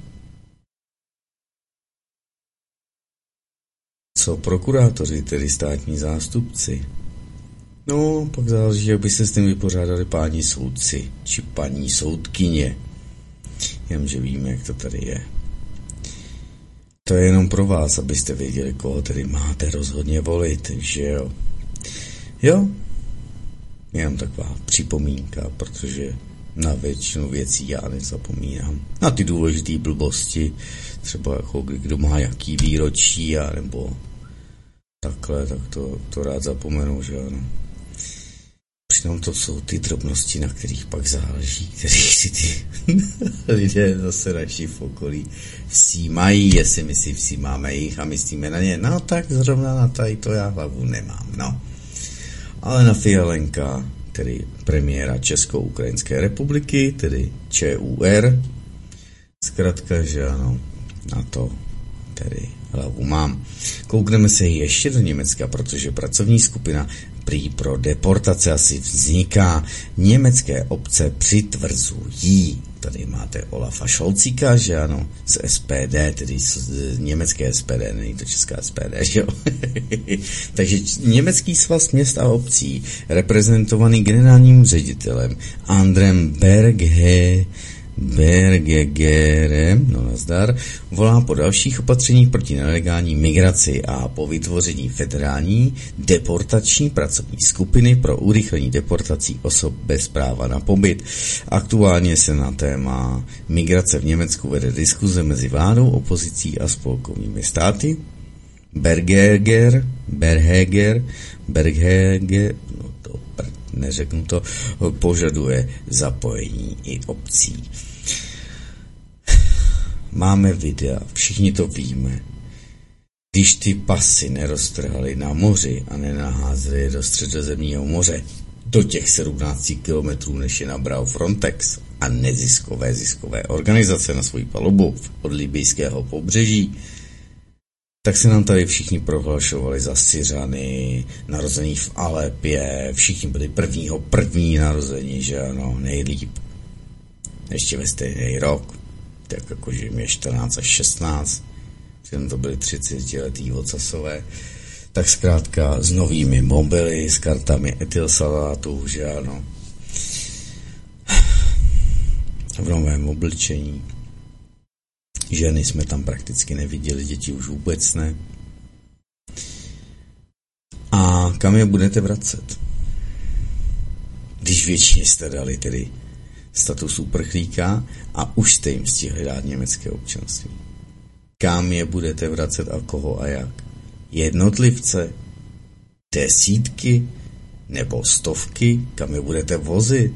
Co prokurátoři, tedy státní zástupci? No, pak záleží, jak by se s tím vypořádali páni soudci, či paní soudkyně. Jenže víme, jak to tady je. To je jenom pro vás, abyste věděli, koho tedy máte rozhodně volit, že jo. Jo, jenom taková připomínka, protože na většinu věcí já nezapomínám. Na ty důležité blbosti, třeba jako kdo má jaký výročí, a nebo takhle, tak to, to rád zapomenu, že ano. Přitom to jsou ty drobnosti, na kterých pak záleží, kterých si ty lidé zase naši v okolí všímají, jestli my si všímáme jich a myslíme na ně, no tak zrovna na tady to já hlavu nemám, no. Ale na Fialenka, tedy premiéra Česko-Ukrajinské republiky, tedy Č U R, zkrátka, že ano, na to tedy hlavu mám. Koukneme se ještě do Německa, protože pracovní skupina prý pro deportace asi vzniká. Německé obce přitvrzují tady máte Olafa Šolcíka, že ano, z S P D, tedy z německé S P D, není to česká S P D, že jo. Takže německý svaz měst a obcí, reprezentovaný generálním ředitelem Andrem Berge, Bergegerem, no nazdar, volá po dalších opatřeních proti nelegální migraci a po vytvoření federální deportační pracovní skupiny pro urychlení deportací osob bez práva na pobyt. Aktuálně se na téma migrace v Německu vede diskuze mezi vládou, opozicí a spolkovými státy. Bergeger, Berheger, Bergeger, no to neřeknu to, požaduje zapojení i obcí. Máme videa, všichni to víme. Když ty pasy neroztrhali na moři a nenaházeli je do Středozemního moře, do těch sedmnáct kilometrů, než je nabral Frontex a neziskové ziskové organizace na svoji palubu od libyjského pobřeží, tak se nám tady všichni prohlašovali za Syřany, narození v Alepě, všichni byli prvního první narození, že ano, nejlíp. Ještě ve stejný rok, tak jakože mě čtrnáct až šestnáct, přitom to byly třicetiletý ocasové, tak zkrátka s novými mobily, s kartami etylsalátu, že ano. V novém obličení. Ženy jsme tam prakticky neviděli, děti už vůbec ne. A kam je budete vracet? Když většině jste dali tedy status uprchlíka a už jste jim stihli dát německé občanství. Kam je budete vracet a koho a jak? Jednotlivce? Desítky? Nebo stovky? Kam je budete vozit?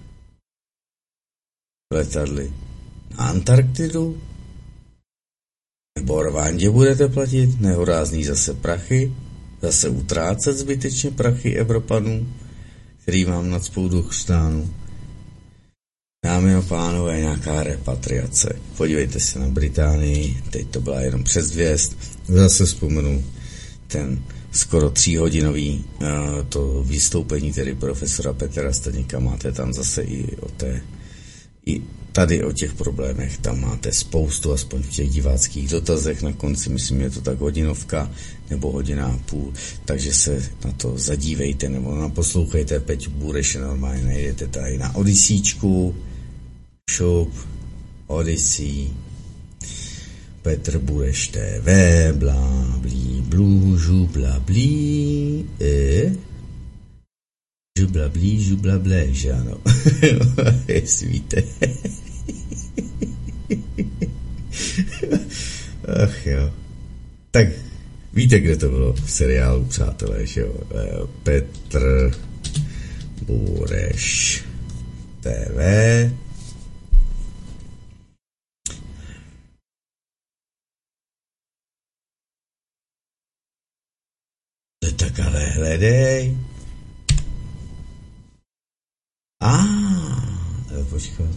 Letadly na Antarktidu? Nebo Rwandě budete platit nehorázný zase prachy? Zase utrácet zbytečně prachy Evropanů, který vám nacpou do chřtánu? Dámy a pánové, nějaká repatriace. Podívejte se na Británii, teď to byla jenom předzvěst. Zase vzpomenu ten skoro tříhodinový uh, to vystoupení tedy profesora Petra Staněka. Máte tam zase i o té, i tady o těch problémech, tam máte spoustu, aspoň v těch diváckých dotazech, na konci myslím, je to tak hodinovka nebo hodina a půl, takže se na to zadívejte nebo naposlouchejte, Peťu Bureše normálně najdete tady na Odysíčku, šup, Odyssey, Petr Bureš T V, blá, blí, blů, žubla, blí, e, žubla, blí, žubla, blé, že ano, jestli víte. Ach jo. Tak víte, kde to bylo v seriálu, přátelé, že jo? Petr Bureš T V. Tak ale hledej. A, ah, počkat.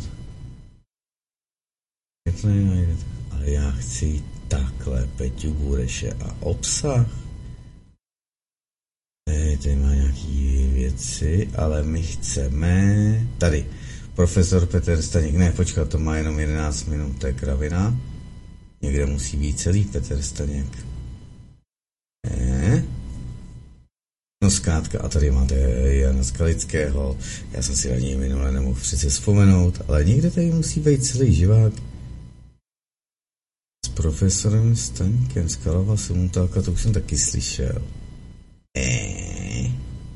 Ale já chci takhle Peťu Bureše a obsah. Tady, tady má nějaký věci, ale my chceme... Tady, profesor Petr Staněk, ne, počkat, to má jenom jedenáct minut, to je kravina. Někde musí být celý Petr Staněk. Ne? No zkrátka, a tady máte Jana Skalického, já jsem si na něj minule nemohl přece vzpomenout, ale někde tady musí být celý živák. S profesorem Staňkem z Kalava Simutáka, to už jsem taky slyšel. Eee.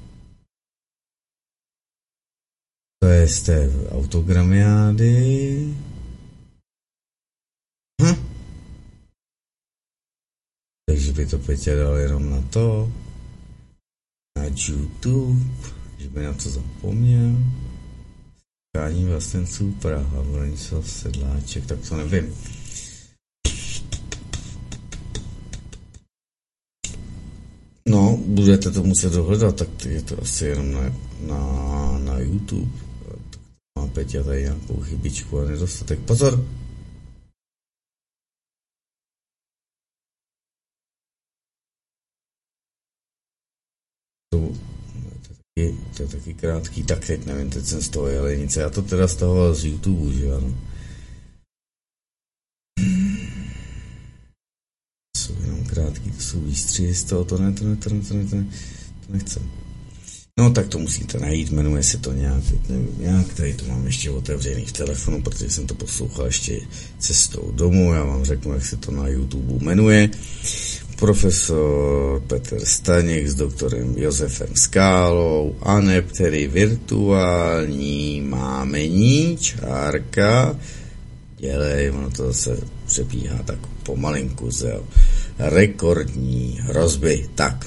To je z té autogramiády. Hm. Takže by to Petě dal jenom na to. Na YouTube, že by na to zapomněl. Setkání vlastenců Praha, Voronislav Sedláček, tak to nevím. No, budete to muset dohledat, tak je to asi jenom na, na, na YouTube. Tak má Peťa tady nějakou chybičku a nedostatek. Pozor! Je, to je taky krátký, tak teď nevím, teď jsem z toho Jelenice, já to teda stahoval z YouTube, že ano. Jsou jenom krátký, to jsou výstřihy z toho, to ne, to ne, to ne, to ne, to ne, to nechcem. No tak to musíte najít, jmenuje se to nějak, nevím, nějak, tady to mám ještě otevřený v telefonu, protože jsem to poslouchal ještě cestou domů, já vám řeknu, jak se to na YouTube jmenuje. Profesor Petr Staněk s doktorem Josefem Skálou, aneb tedy virtuální mámení, čárka, dělej, ono to zase přebíhá tak pomalinku, zel, rekordní hrozby, tak,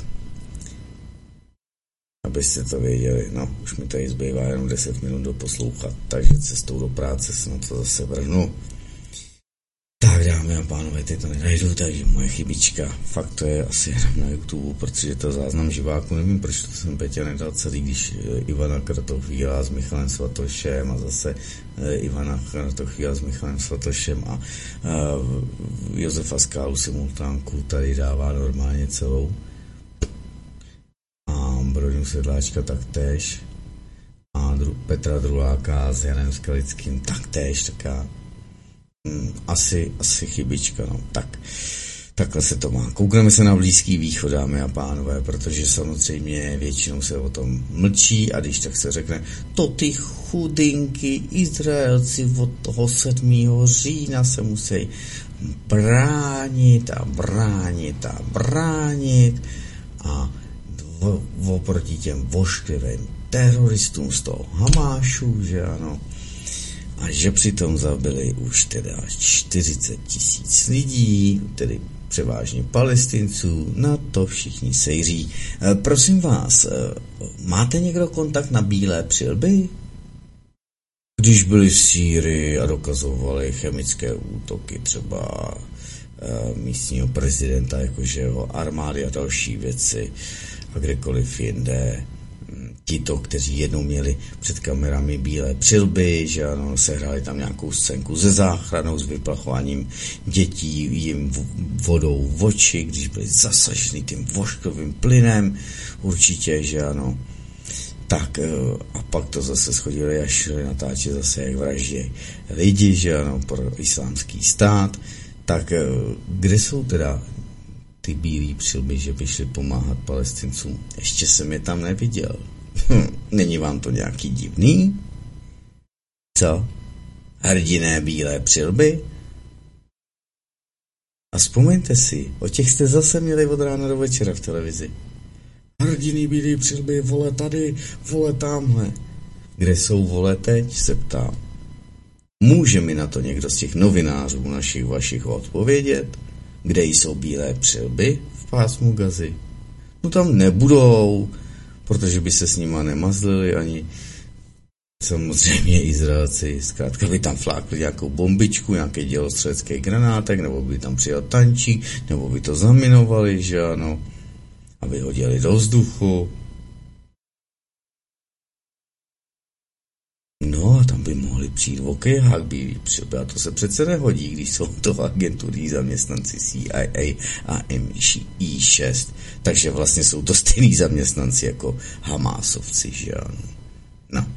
abyste to věděli, no, už mi tady zbývá jenom deset minut doposlouchat, takže cestou do práce se na to zase vrhnu. Tak, dámy a pánové, ty to nenajdu, takže moje chybička. Fakt to je asi jenom na YouTube, protože to záznam živáku, nevím, proč to jsem Peťa nedal celý, když Ivana Kratochvíla s Michalem Svatošem a zase Ivana Kratochvíla s Michalem Svatošem a, a Josefa Skálu simultánku tady dává normálně celou. A Broňu Sedláčka taktéž. A Dru- Petra Druláka s Janem Skalickým taktéž, taká Asi, asi chybička, no. Tak, takhle se to má. Koukneme se na Blízký východ, dámy a pánové, protože samozřejmě většinou se o tom mlčí a když tak se řekne, to ty chudinky Izraelci od toho sedmého října se musí bránit a bránit a bránit a v, oproti těm vošklivým teroristům z toho Hamášu, že ano, a že přitom zabili už teda čtyřicet tisíc lidí, tedy převážně Palestinců, na to všichni sejří. E, prosím vás, e, máte někdo kontakt na Bílé přilby? Když byli v Sýrii a dokazovali chemické útoky třeba e, místního prezidenta, jakože jeho armády a další věci a kdekoliv jinde, tito, kteří jednou měli před kamerami Bílé přilby, že ano, sehráli tam nějakou scénku se záchranou, s vyplachováním dětí jim vodou v oči, když byli zasaženi tím voškovým plynem, určitě, že ano. Tak a pak to zase schodili a šli natáčet zase, jak vraždí lidi, že ano, pro islámský stát. Tak kde jsou teda ty bílé přilby, že by šli pomáhat Palestincům? Ještě jsem je tam neviděl. Hm, není vám to nějaký divný? Co? Hrdiné bílé přilby? A vzpomeňte si, o těch jste zase měli od rána do večera v televizi. Hrdiny bílé přilby, vole tady, vole tamhle. Kde jsou vole teď, se ptám. Může mi na to někdo z těch novinářů našich vašich odpovědět? Kde jsou bílé přilby v pásmu Gazy? No tam nebudou, protože by se s nima nemazlili ani samozřejmě Izraelci. Zkrátka by tam flákli nějakou bombičku, nějaký dělostřelecký granátek, nebo by tam přijel tančík, nebo by to zaminovali, že ano, a vyhodili do vzduchu. No a tam by mohli přijít okejhák bílý přilby, a to se přece nehodí, když jsou to agenturní zaměstnanci C I A a M I šest. Takže vlastně jsou to stejný zaměstnanci jako Hamásovci, že ano. No.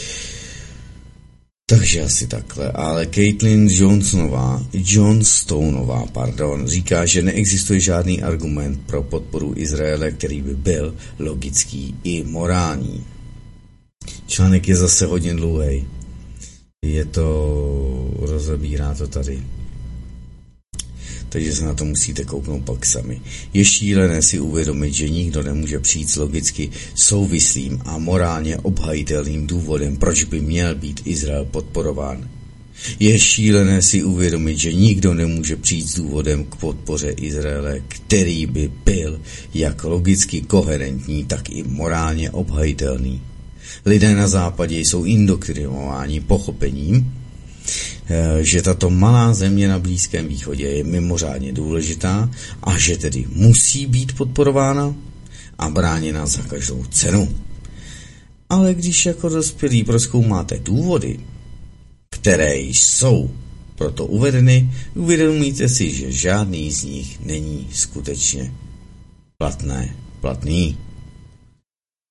Takže asi takhle, ale Caitlin Johnsonová, Johnstonová, pardon, říká, že neexistuje žádný argument pro podporu Izraele, který by byl logický i morální. Článek je zase hodně dlouhý. Je to, rozebírá to tady. Takže se na to musíte kouknout pak sami. Je šílené si uvědomit, že nikdo nemůže přijít s logicky souvislým a morálně obhajitelným důvodem, proč by měl být Izrael podporován. Je šílené si uvědomit, že nikdo nemůže přijít s důvodem k podpoře Izraele, který by byl jak logicky koherentní, tak i morálně obhajitelný. Lidé na západě jsou indoktrinováni pochopením, že tato malá země na Blízkém východě je mimořádně důležitá a že tedy musí být podporována a bráněna za každou cenu. Ale když jako dospělí prozkoumáte důvody, které jsou proto uvedeny, uvědomíte si, že žádný z nich není skutečně platné, platný.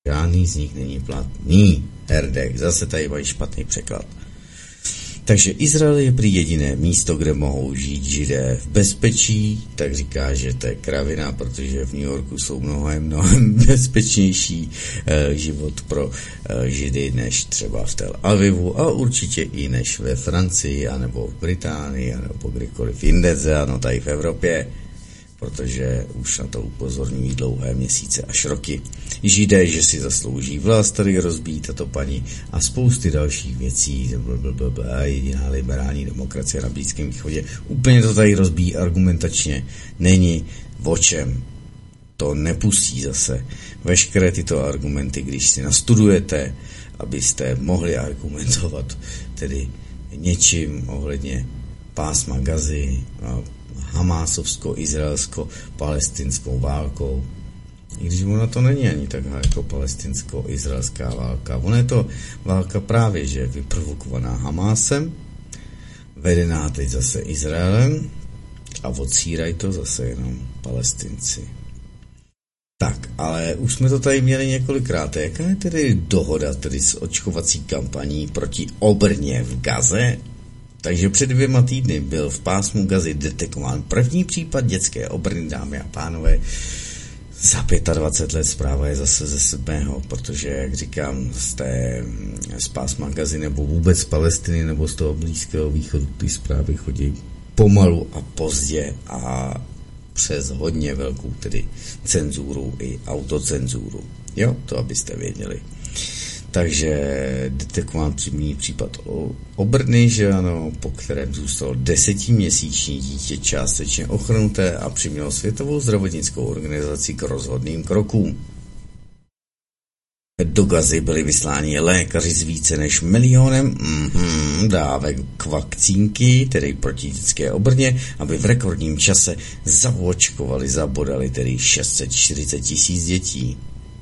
Žádný z nich není platný. Herdek, zase tady mají špatný překlad. Takže Izrael je prý jediné místo, kde mohou žít Židé v bezpečí, tak říká, že to je kravina, protože v New Yorku jsou mnohem, mnohem bezpečnější e, život pro e, Židy než třeba v Tel Avivu a určitě i než ve Francii, anebo v Británii, anebo kdykoliv jinde, ano, tady v Evropě, protože už na to upozorňují dlouhé měsíce až roky. Židé, že si zaslouží vlast, tady rozbíjí tato paní a spousty dalších věcí, blablabla, jediná liberální demokracie na Blízkém východě. Úplně to tady rozbíjí argumentačně. Není o čem. To nepustí zase. Veškeré tyto argumenty, když si nastudujete, abyste mohli argumentovat tedy něčím ohledně pásma Gazy, hamásovsko-izraelsko-palestinskou válkou. I když ona to není ani tak jako palestinsko-izraelská válka. Ona je to válka právě, že vyprovokovaná Hamásem, vedená teď zase Izraelem a odsírají to zase jenom Palestinci. Tak, ale už jsme to tady měli několikrát. Jaká je tedy dohoda tedy s očkovací kampaní proti obrně v Gaze? Takže před dvěma týdny byl v pásmu Gazy detekován první případ dětské obrny, dámy a pánové. Za dvacet pět let zpráva je zase ze sedmého, protože, jak říkám, z, té, z pásma Gazy nebo vůbec z Palestiny nebo z toho Blízkého východu ty zprávy chodí pomalu a pozdě a přes hodně velkou tedy cenzuru i autocenzuru. Jo, to abyste věděli. Takže detekován první případ o obrny, že ano, po kterém zůstalo desetiměsíční dítě částečně ochrnuté a přimělo Světovou zdravotnickou organizaci k rozhodným krokům. Do Gazy byli vysláni lékaři s více než milionem mm, dávek k vakcínky, tedy proti dětské obrně, aby v rekordním čase zaočkovali, zabodali tedy šest set čtyřicet tisíc dětí.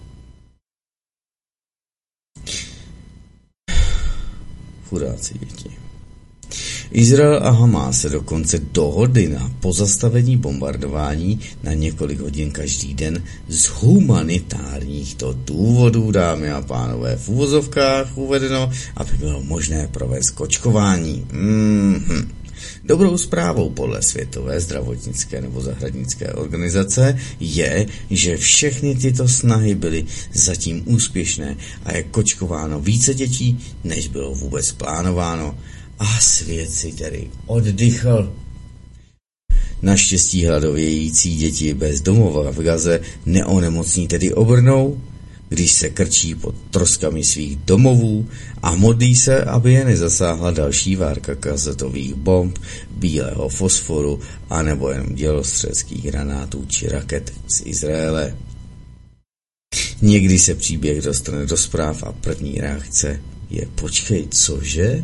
Chudáci děti. Izrael a Hamás se dokonce dohodli na pozastavení bombardování na několik hodin každý den z humanitárních to důvodů, dámy a pánové, v uvozovkách uvedeno, aby bylo možné provést kočkování. Mm-hmm. Dobrou zprávou podle Světové zdravotnické nebo zahradnické organizace je, že všechny tyto snahy byly zatím úspěšné a je kočkováno více dětí, než bylo vůbec plánováno. A svět si tedy oddychl. Naštěstí hladovějící děti bez domova v Gaze neonemocní tedy obrnou, když se krčí pod troskami svých domovů a modlí se, aby je nezasáhla další várka kazetových bomb, bílého fosforu anebo jen dělostřeleckých granátů či raket z Izraele. Někdy se příběh dostane do zpráv a první reakce je počkej, cože?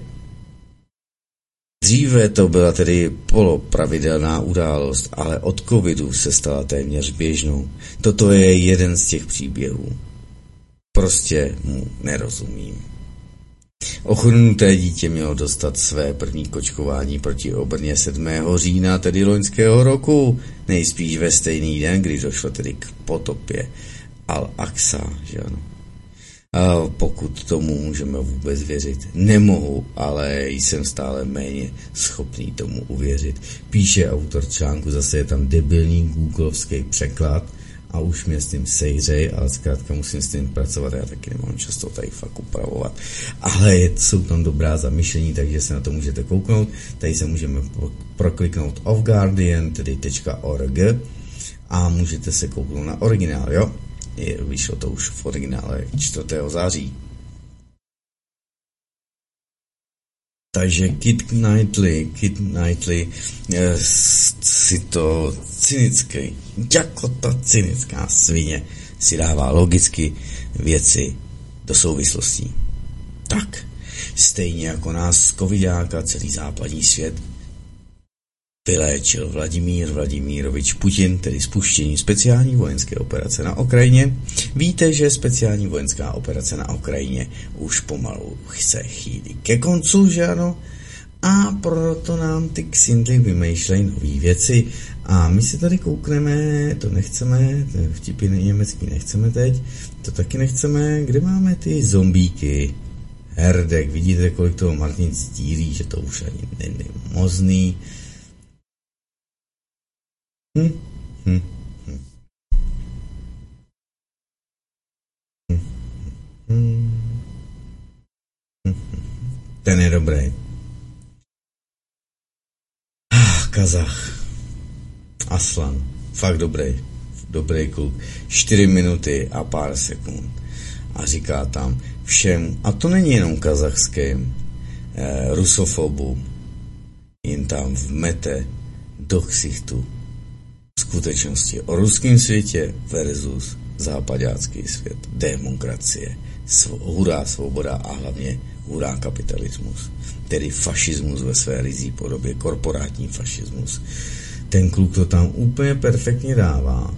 Dříve to byla tedy polopravidelná událost, ale od covidu se stala téměř běžnou. Toto je jeden z těch příběhů. Prostě mu nerozumím. Ochrnuté dítě mělo dostat své první kočkování proti obrně sedmého října, tedy loňského roku, nejspíš ve stejný den, kdy došlo tedy k potopě Al-Aqsa, že ano. A pokud tomu můžeme vůbec věřit, nemohu, ale jsem stále méně schopný tomu uvěřit. Píše autor článku, zase je tam debilní googlovský překlad a už mě s tím sejřej, ale zkrátka musím s tím pracovat, já taky nemám často tady fakt upravovat. Ale jsou tam dobrá zamyšlení, takže se na to můžete kouknout. Tady se můžeme prokliknout offguardian, tedy .org a můžete se kouknout na originál, jo? Je, vyšlo to už v originále čtvrtého září. Takže Kit Knightley, Kit Knightley je, si to cynický, jako ta cynická svině si dává logicky věci do souvislostí. Tak, stejně jako nás covidáka celý západní svět vyléčil Vladimír Vladimírovič Putin, tedy spuštění speciální vojenské operace na Ukrajině. Víte, že speciální vojenská operace na Ukrajině už pomalu se chýlí ke koncu, že ano? a proto nám ty ksindly vymýšlejí nové věci a my si tady koukneme, to nechceme, vtipy německý nechceme teď, to taky nechceme, kde máme ty zombíky, herdek, vidíte, kolik toho Martin stílí, že to už ani není možný. Hm, hm, hm. Hm, hm. Ten je dobrý. Ah, Kazach. Aslan. Fakt dobrý. Dobrý kluk. Čtyři minuty a pár sekund. A říká tam všem, a to není jenom kazachským, eh, rusofobům, jen tam vmete do ksichtu skutečnosti o ruském světě versus západácký svět. Demokracie. Svo, hurá svoboda a hlavně hurá kapitalismus. Tedy fašismus ve své rizí podobě, korporátní fašismus. Ten kluk to tam úplně perfektně dává.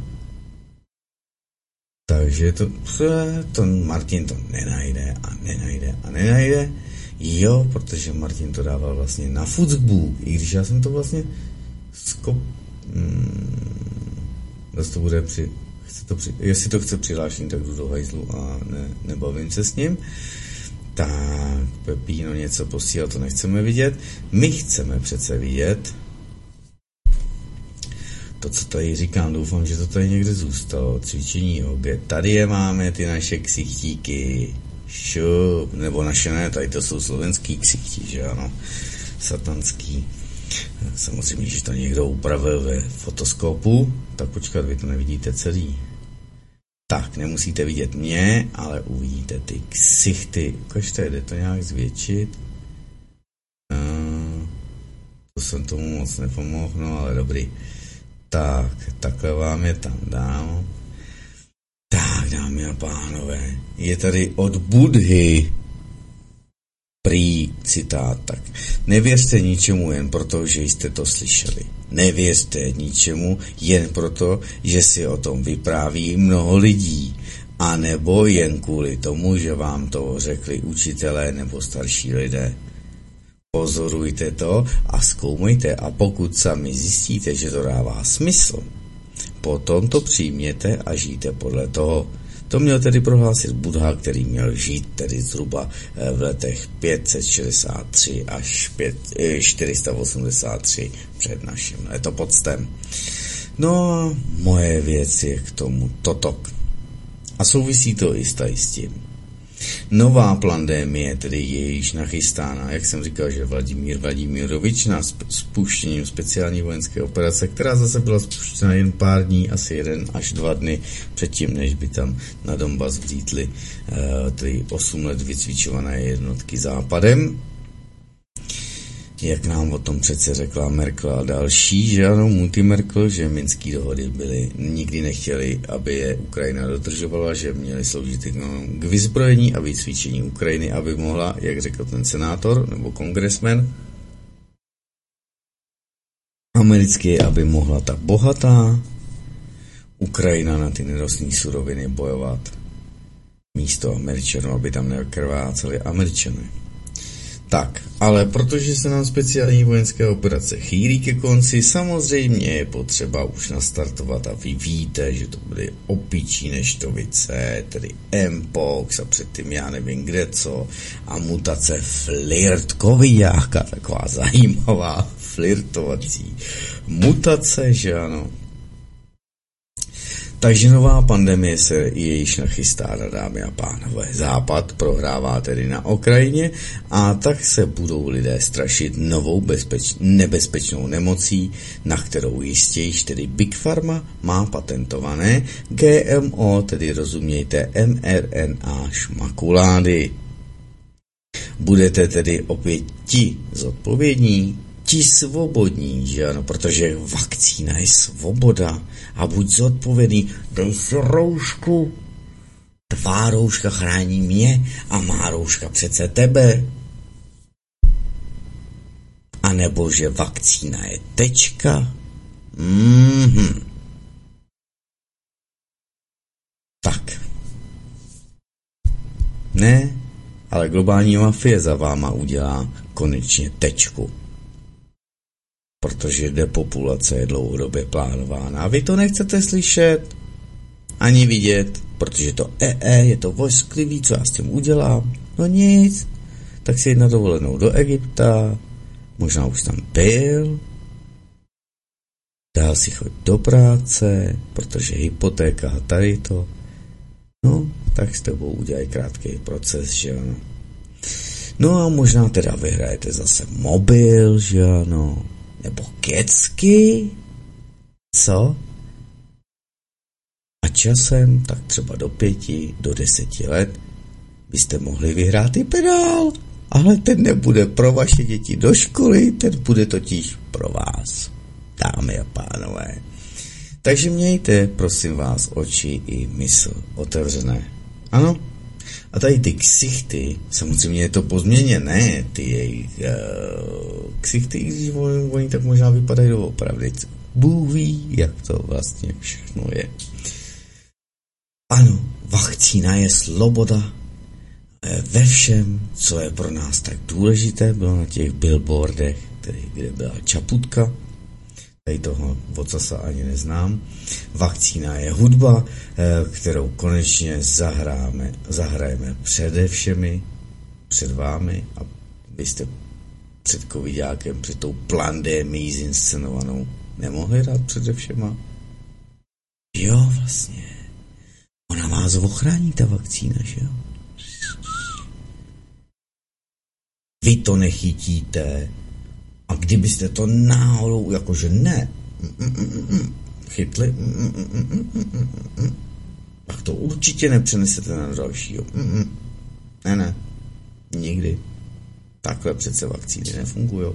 Takže to, to Martin to nenajde a nenajde a nenajde. Jo, protože Martin to dával vlastně na Facebook, i když já jsem to vlastně skop... Hmm, zase to bude při... Chce to při... Jestli to chce přihlášení, tak jdu do hajzlu a ne, nebavím se s ním. Tak, Pepíno něco posílal, to nechceme vidět. My chceme přece vidět to, co tady říkám, doufám, že to tady někde zůstalo. Cvičení jogy. Tady je máme, ty naše ksichtíky. Šup, nebo naše ne, tady to jsou slovenský ksichtí, že ano, satanský. Samozřejmě, že to někdo upravil ve fotoskopu, tak počkat, vy to nevidíte celý. Tak, nemusíte vidět mě, ale uvidíte ty ksichty. Ukažte, jde to nějak zvětšit. No, to jsem tomu moc nepomohl, no ale dobrý. Tak, takhle vám je tam dám. Tak, dámy a pánové, je tady od Budhy prý citát, tak nevěřte ničemu jen proto, že jste to slyšeli. Nevěřte ničemu jen proto, že si o tom vypráví mnoho lidí, a nebo jen kvůli tomu, že vám to řekli učitelé nebo starší lidé. Pozorujte to a zkoumejte, a pokud sami zjistíte, že to dává smysl, potom to přijměte a žijte podle toho. To měl tedy prohlásit Buddha, který měl žít tedy zhruba v letech pět set šedesát tři až čtyři sta osmdesát tři před naším letopočtem. No a moje věc je k tomu totok. A souvisí to i s tím. Nová pandemie, tedy je již nachystána, jak jsem říkal, že Vladimír Vladimirovič na spuštěním speciální vojenské operace, která zase byla spuštěna jen pár dní, asi jeden až dva dny předtím, než by tam na Donbas vlítly uh, ty osm let vycvičované jednotky západem. Jak nám o tom přece řekla Merkel a další, že ano, multi-Merkel, že minské dohody byly, nikdy nechtěli, aby je Ukrajina dodržovala, že měly sloužit k vyzbrojení a vycvičení Ukrajiny, aby mohla, jak řekl ten senátor nebo kongresmen americký, aby mohla ta bohatá Ukrajina na ty nerostné suroviny bojovat místo Američanů, aby tam nekrváceli Američany. Tak, ale protože se nám speciální vojenské operace chýlí ke konci, samozřejmě je potřeba už nastartovat, a vy víte, že to byly opičí neštovice, tedy Mpox a předtím já nevím kde co, a mutace flirtkovijáka, taková zajímavá flirtovací mutace, že ano. Takže nová pandemie se je již nachystána, dámy a pánové. Západ prohrává tedy na Ukrajině, a tak se budou lidé strašit novou bezpeč, nebezpečnou nemocí, na kterou jistě již tedy Big Pharma má patentované G M O, tedy rozumějte M R N A šmakulády. Budete tedy opět ti zodpovědní, ti svobodní, že ano, protože vakcína je svoboda, a buď zodpovědný, dej si roušku. Tvá rouška chrání mě a má rouška přece tebe. A nebo že vakcína je tečka. Mhm. Tak. Ne, ale globální mafie za váma udělá konečně tečku. Protože depopulace je dlouhodobě plánována. A vy to nechcete slyšet, ani vidět, protože to e, e je to vojsklivý, co já s tím udělám. No nic, tak si jít na dovolenou do Egypta, možná už tam byl, dál si choď do práce, protože hypotéka a tady to. No, tak s tebou udělají krátký proces, že ano. No a možná teda vyhrajete zase mobil, že ano, nebo kecky, co? A časem, tak třeba do pěti, do deseti let, byste mohli vyhrát i pedál, ale ten nebude pro vaše děti do školy, ten bude totiž pro vás, dámy a pánové. Takže mějte, prosím vás, oči i mysl otevřené. Ano? A tady ty ksichty, samozřejmě je to pozměněné, ty jejich uh, ksichty, když oni, oni tak možná vypadají doopravdy. Bůh ví, jak to vlastně všechno je. Ano, vakcína je sloboda ve všem, co je pro nás tak důležité. Bylo na těch billboardech, který, kde byla čaputka. Tady toho vocasa ani neznám. Vakcína je hudba, kterou konečně zahráme, zahrajeme přede všemi, před vámi a vy jste před covidákem, před tou pandemií zinscenovanou nemohli hrát přede všema. Jo, vlastně. Ona vás ochrání, ta vakcína, že jo? Vy to nechytíte. A kdybyste to náhodou, jakože ne, chytli, tak to určitě nepřenesete na dalšího. Ne, ne, nikdy. Takhle přece vakcíny nefungujou.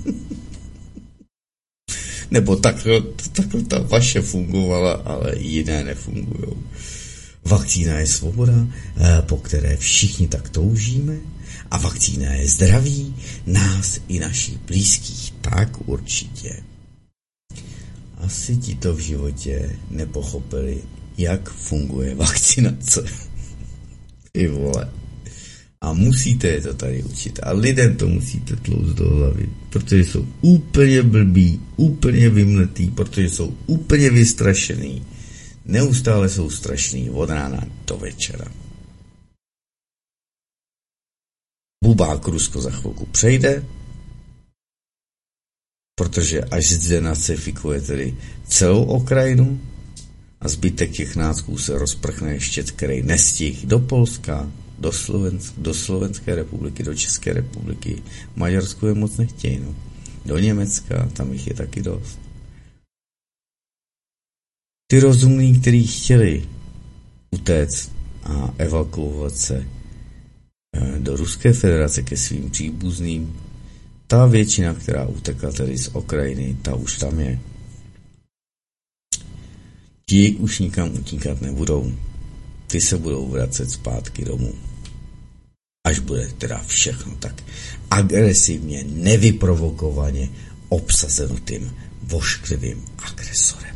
Nebo takhle, takhle ta vaše fungovala, ale jiné nefungujou. Vakcína je svoboda, po které všichni tak toužíme, a vakcína je zdraví nás i našich blízkých. Tak určitě. Asi ti to v životě nepochopili, jak funguje vakcinace. Ty vole. A musíte je to tady učit. A lidem to musíte tlouct do hlavy. Protože jsou úplně blbí, úplně vymletí, protože jsou úplně vystrašený. Neustále jsou strašný od rána do večera. Bubák Rusko za chvilku přejde, protože až zde nacifikuje tedy celou Ukrajinu a zbytek těch nácků se rozprchne ještě, který nestih do Polska, do, Slovensk, do Slovenské republiky, do České republiky. Maďarsku je moc nechtějí, no. Do Německa, tam jich je taky dost. Ty rozumní, kteří chtěli utéct a evakuovat se do Ruské federace ke svým příbuzným, ta většina, která utekla tedy z Ukrajiny, ta už tam je. Ti už nikam utíkat nebudou. Ty se budou vracet zpátky domů. Až bude teda všechno tak agresivně, nevyprovokovaně obsazeno tím vošklivým agresorem.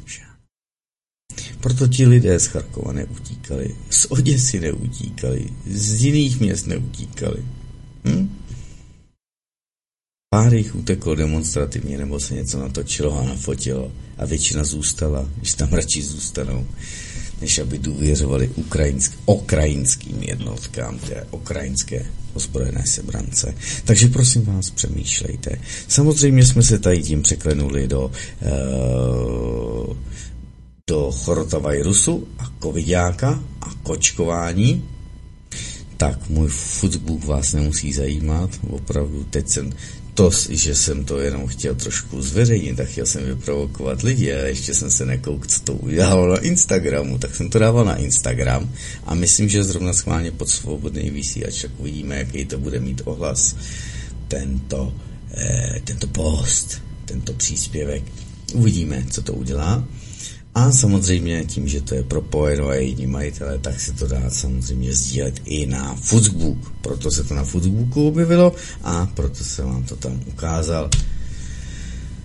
Proto ti lidé z Charkova neutíkali, z Oděsy neutíkali, z jiných měst neutíkali. Hm? Pár jich uteklo demonstrativně, nebo se něco natočilo a nafotilo a většina zůstala, když tam radši zůstanou, než aby důvěřovali ukrajinsk, okrajinským jednotkám, té ukrajinské ozbrojené sebrance. Takže prosím vás, přemýšlejte. Samozřejmě jsme se tady tím překlenuli do uh, do chorotavajrusu a covidáka a kočkování, tak můj Facebook vás nemusí zajímat. Opravdu teď jsem to, že jsem to jenom chtěl trošku zveřejnit a chtěl jsem vyprovokovat lidi a ještě jsem se nekouk, co to udělalo na Instagramu, tak jsem to dával na Instagram a myslím, že zrovna schválně pod svobodný vysílač, tak uvidíme, jaký to bude mít ohlas tento, eh, tento post, tento příspěvek. Uvidíme, co to udělá. A samozřejmě tím, že to je propojeno a jediní majitele, tak se to dá samozřejmě sdílet i na Facebook. Proto se to na Facebooku objevilo a proto jsem vám to tam ukázal.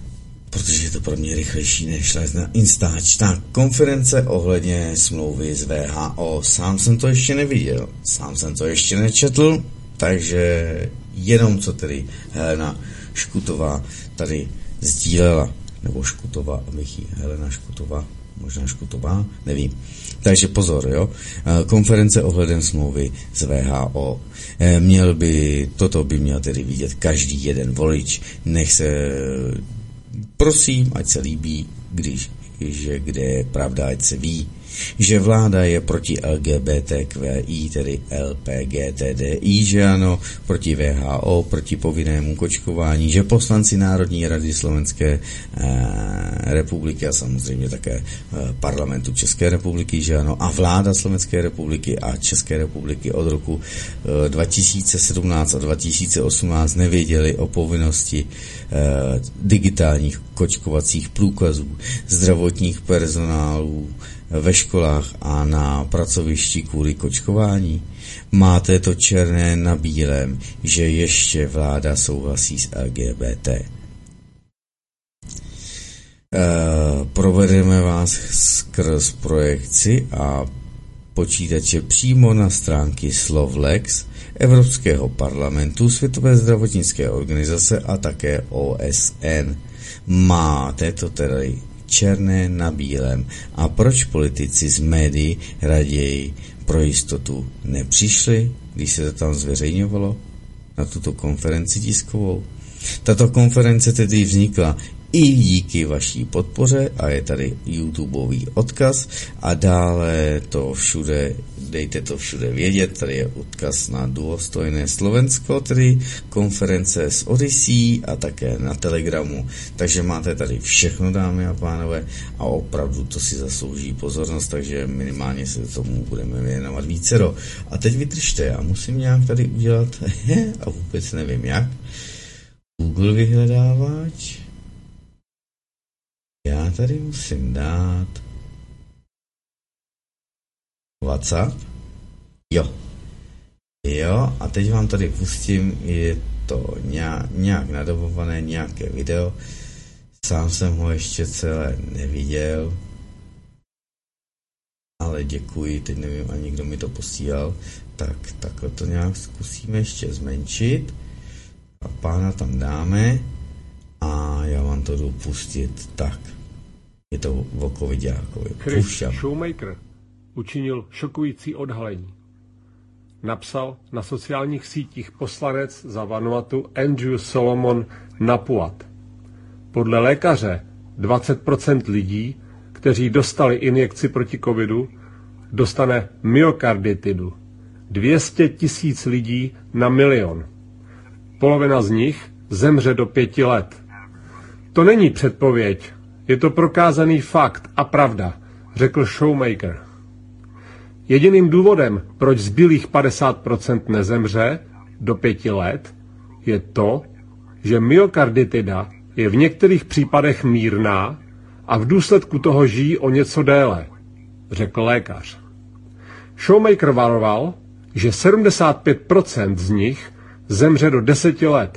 protože je to pro mě rychlejší než les na Instač. Tak, konference ohledně smlouvy z V H O. Sám jsem to ještě neviděl, sám jsem to ještě nečetl, takže jenom co tedy Helena Škutová tady sdílela, nebo Škutová, abych jí, Helena Škutová, možná Škutová, nevím. Takže pozor, jo. Konference ohledem smlouvy z V H O. Měl by, toto by měl tedy vidět každý jeden volič. Nech se, prosím, ať se líbí, když, že kde je pravda, ať se ví, že vláda je proti L G B T Q I, tedy L P G T D I, že ano, proti V H O, proti povinnému kočkování, že poslanci Národní rady Slovenské eh, republiky a samozřejmě také eh, parlamentu České republiky, že ano, a vláda Slovenské republiky a České republiky od roku eh, dva tisíce sedmnáct a dva tisíce osmnáct nevěděli o povinnosti eh, digitálních kočkovacích průkazů, zdravotních personálů ve školách a na pracovišti kvůli kočkování. Máte to černé na bílém, že ještě vláda souhlasí s L G B T. E, provedeme vás skrz projekci a počítače přímo na stránky Slovlex, Evropského parlamentu, Světové zdravotnické organizace a také O S N. Máte to tedy černé na bílém. A proč politici z médií raději pro jistotu nepřišli, když se to tam zveřejňovalo na tuto konferenci tiskovou? Tato konference tedy vznikla i díky vaší podpoře a je tady YouTubeový odkaz a dále to všude, dejte to všude vědět, tady je odkaz na Důstojné Slovensko, tedy konference s Odyssey a také na Telegramu. Takže máte tady všechno, dámy a pánové, a opravdu to si zaslouží pozornost, takže minimálně se tomu budeme věnovat vícero. A teď vydržte, já musím nějak tady udělat, a vůbec nevím jak, Google vyhledávač. Já tady musím dát WhatsApp. Jo. Jo, a teď vám tady pustím, je to nějak, nějak nadobované, nějaké video. Sám jsem ho ještě celé neviděl. Ale děkuji, teď nevím ani, kdo mi to posílal. Tak takhle to nějak zkusíme ještě zmenšit. A pána tam dáme. A já vám to jdu pustit. Tak. Je to o covidiákovi. Chris Shoemaker učinil šokující odhalení. Napsal na sociálních sítích poslanec za Vanuatu Andrew Solomon Napuat. Podle lékaře dvacet procent lidí, kteří dostali injekci proti covidu, dostane myokarditidu. dvě stě tisíc lidí na milion. Polovina z nich zemře do pěti let. To není předpověď, je to prokázaný fakt a pravda, řekl Shoemaker. Jediným důvodem, proč zbylých padesát procent nezemře do pěti let, je to, že myokarditida je v některých případech mírná a v důsledku toho žijí o něco déle, řekl lékař. Shoemaker varoval, že sedmdesát pět procent z nich zemře do deseti let.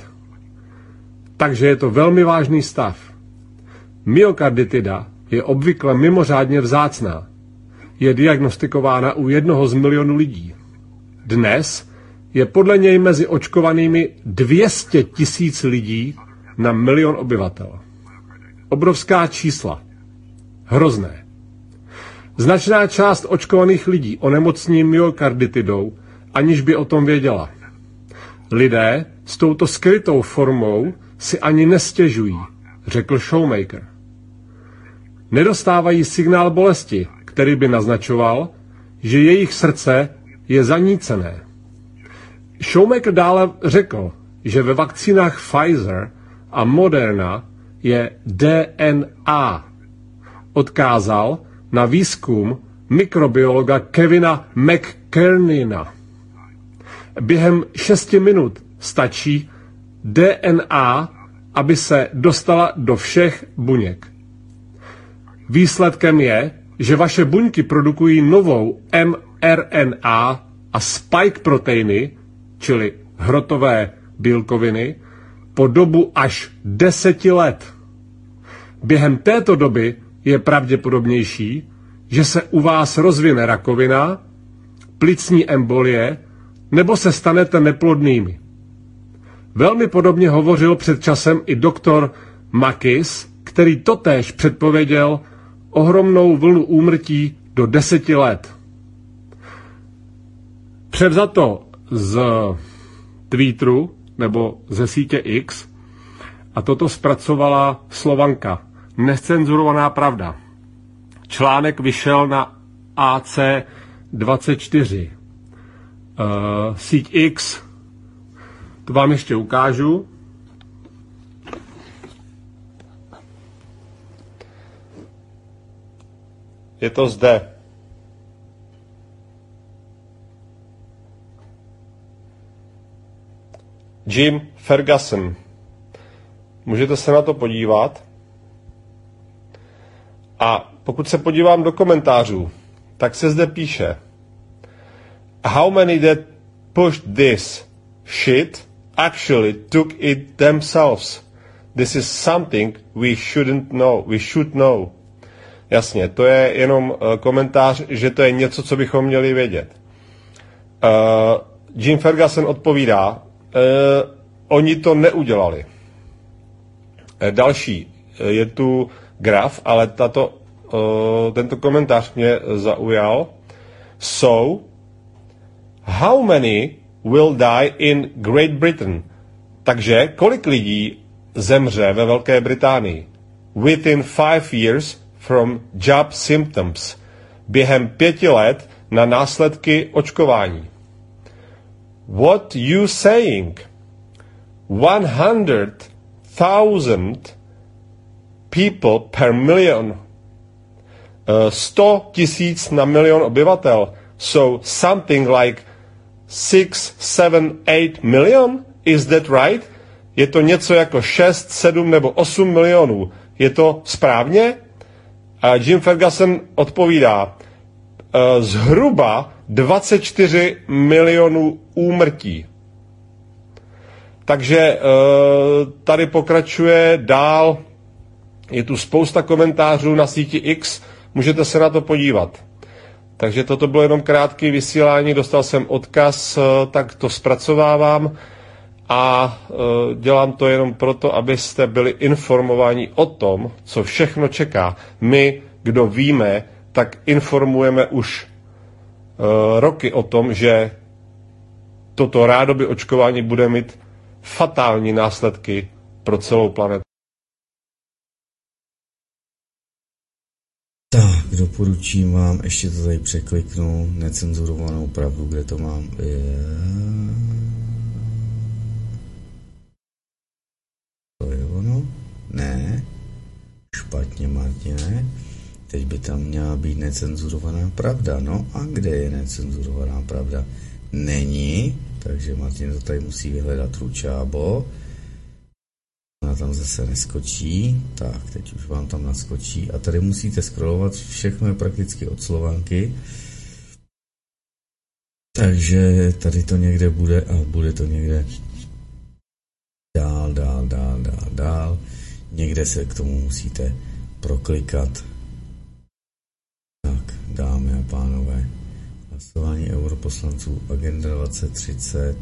Takže je to velmi vážný stav. Myokarditida je obvykle mimořádně vzácná. Je diagnostikována u jednoho z milionů lidí. Dnes je podle něj mezi očkovanými dvě stě tisíc lidí na milion obyvatel. Obrovská čísla. Hrozné. Značná část očkovaných lidí onemocní myokarditidou, aniž by o tom věděla. Lidé s touto skrytou formou si ani nestěžují, řekl Shoemaker. Nedostávají signál bolesti, který by naznačoval, že jejich srdce je zanícené. Shoemaker dále řekl, že ve vakcínách Pfizer a Moderna je D N A. Odkázal na výzkum mikrobiologa Kevina McKernina. Během šesti minut stačí D N A, aby se dostala do všech buněk. Výsledkem je, že vaše buňky produkují novou mRNA a spike proteiny, čili hrotové bílkoviny, po dobu až deseti let. Během této doby je pravděpodobnější, že se u vás rozvine rakovina, plicní embolie nebo se stanete neplodnými. Velmi podobně hovořil před časem i doktor Makis, který totéž předpověděl ohromnou vlnu úmrtí do deseti let. Převzato z Twitteru nebo ze sítě X a toto zpracovala Slovanka. Necenzurovaná pravda. Článek vyšel na A C dvacet čtyři. Uh, síť X, to vám ještě ukážu. Je to zde. Jim Ferguson. Můžete se na to podívat. A pokud se podívám do komentářů, tak se zde píše: How many that pushed this shit actually took it themselves? This is something we shouldn't know. We should know. Jasně, to je jenom uh, komentář, že to je něco, co bychom měli vědět. Uh, Jim Ferguson odpovídá, uh, oni to neudělali. Uh, další, uh, je tu graf, ale tato, uh, tento komentář mě zaujal. So, how many will die in Great Britain? Takže kolik lidí zemře ve Velké Británii? Within five years from jab symptoms. Během pěti let na následky očkování. What you saying? one hundred thousand people per million. Uh, sto tisíc na milion obyvatel. So something like six, seven, eight million? Is that right? Je to něco jako šest, sedm nebo osm milionů. Je to správně? A Jim Ferguson odpovídá, uh, zhruba dvacet čtyři milionů úmrtí. Takže uh, tady pokračuje dál. Je tu spousta komentářů na síti X, můžete se na to podívat. Takže toto bylo jenom krátké vysílání, dostal jsem odkaz, tak to zpracovávám a dělám to jenom proto, abyste byli informováni o tom, co všechno čeká. My, kdo víme, tak informujeme už roky o tom, že toto rádoby očkování bude mít fatální následky pro celou planetu. Tak, doporučím vám, ještě to tady překliknu, necenzurovanou pravdu, kde to mám. Je... To je ono? Ne. Špatně, Martine. Teď by tam měla být necenzurovaná pravda. No a kde je necenzurovaná pravda? Není, takže Martin to tady musí vyhledat ručábo. Ona tam zase neskočí. Tak, teď už vám tam naskočí. A tady musíte scrollovat, všechno je prakticky od Slovanky. Takže tady to někde bude a bude to někde dál, dál, dál, dál, dál. Někde se k tomu musíte proklikat. Tak, dámy a pánové, hlasování europoslanců Agenda dvacet třicet.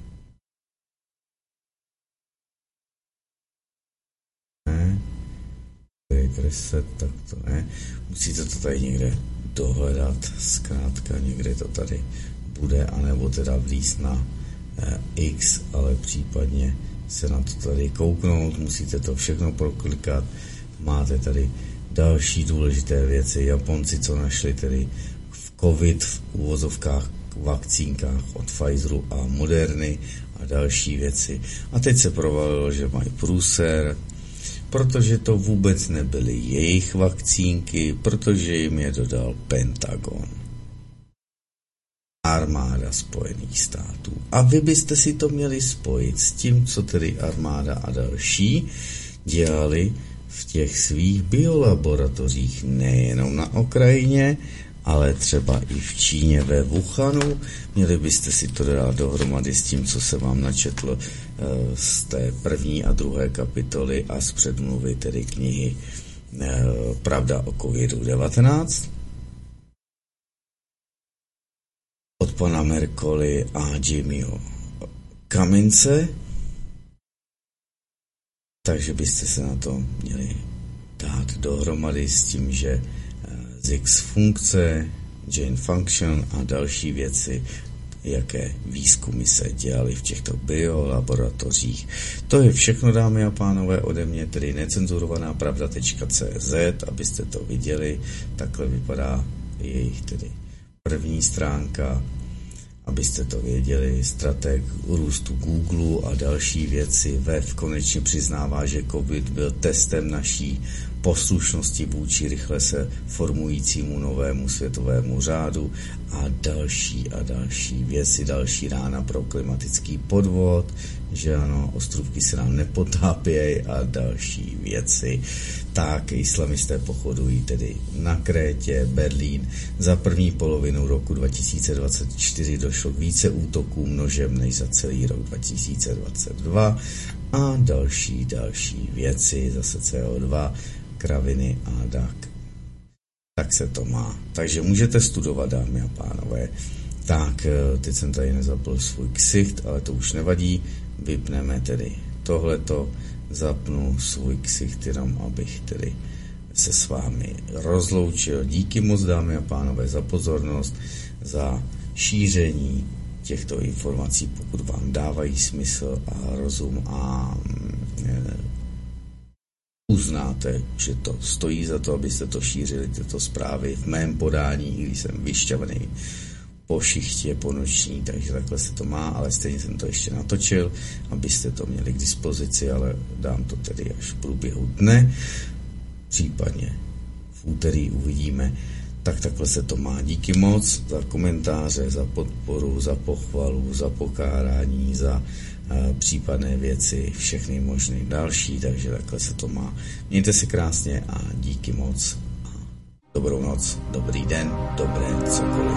Ne, reset, tak to ne. Musíte to tady někde dohledat, zkrátka někde to tady bude, anebo teda vlízt na eh, X, ale případně se na to tady kouknout, musíte to všechno proklikat. Máte tady další důležité věci. Japonci, co našli tedy v COVID, v uvozovkách vakcínkách od Pfizeru a Moderny a další věci. A teď se provalilo, že mají průser, protože to vůbec nebyly jejich vakcínky, protože jim je dodal Pentagon. Armáda Spojených států. A vy byste si to měli spojit s tím, co tedy armáda a další dělali v těch svých biolaboratořích, nejenom na Ukrajině, ale třeba i v Číně ve Wuhanu. Měli byste si to dát dohromady s tím, co se vám načetlo z té první a druhé kapitoly a z předmluvy tedy knihy Pravda o kovidu devatenáct od pana Mercoly a Jimmyho Kamince. Takže byste se na to měli dát dohromady s tím, že Zix funkce, Jane Function a další věci, jaké výzkumy se dělaly v těchto biolaboratořích. To je všechno, dámy a pánové, ode mě, tedy necenzurovaná pravda.cz, abyste to viděli. Takhle vypadá jejich tedy první stránka, abyste to věděli. Strateg růstu Google a další věci. Web konečně přiznává, že COVID byl testem naší poslušnosti vůči rychle se formujícímu novému světovému řádu a další a další věci, další rána pro klimatický podvod, že ano, ostrůvky se nám nepotápějí a další věci. Tak, islamisté pochodují tedy na Krétě, Berlín. Za první polovinu roku dva tisíce dvacet čtyři došlo k více útokům nožem než za celý rok dva tisíce dvacet dva a další, další věci, zase C O dva, kraviny a tak. Tak se to má. Takže můžete studovat, dámy a pánové. Tak, teď jsem tady nezapl svůj ksicht, ale to už nevadí. Vypneme tedy tohleto, zapnu svůj ksicht jenom, abych tedy se s vámi rozloučil. Díky moc, dámy a pánové, za pozornost, za šíření těchto informací, pokud vám dávají smysl a rozum a uznáte, že to stojí za to, abyste to šířili, tyto zprávy v mém podání, když jsem vyšťavený po šichtě, po noční, takže takhle se to má, ale stejně jsem to ještě natočil, abyste to měli k dispozici, ale dám to tedy až v průběhu dne, případně v úterý uvidíme. Tak takhle se to má. Díky moc za komentáře, za podporu, za pochvalu, za pokárání, za uh, případné věci, všechny možné další, takže takhle se to má. Mějte se krásně a díky moc. Dobrou noc, dobrý den, dobré cokoliv.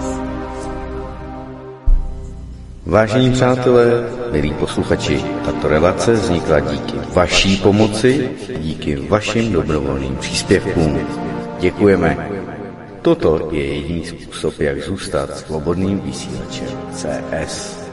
Vážení přátelé, milí posluchači, tato relace vznikla díky vaší pomoci, díky vašim dobrovolným příspěvkům. Děkujeme. Toto je jediný způsob, jak zůstat svobodným vysílačem C S.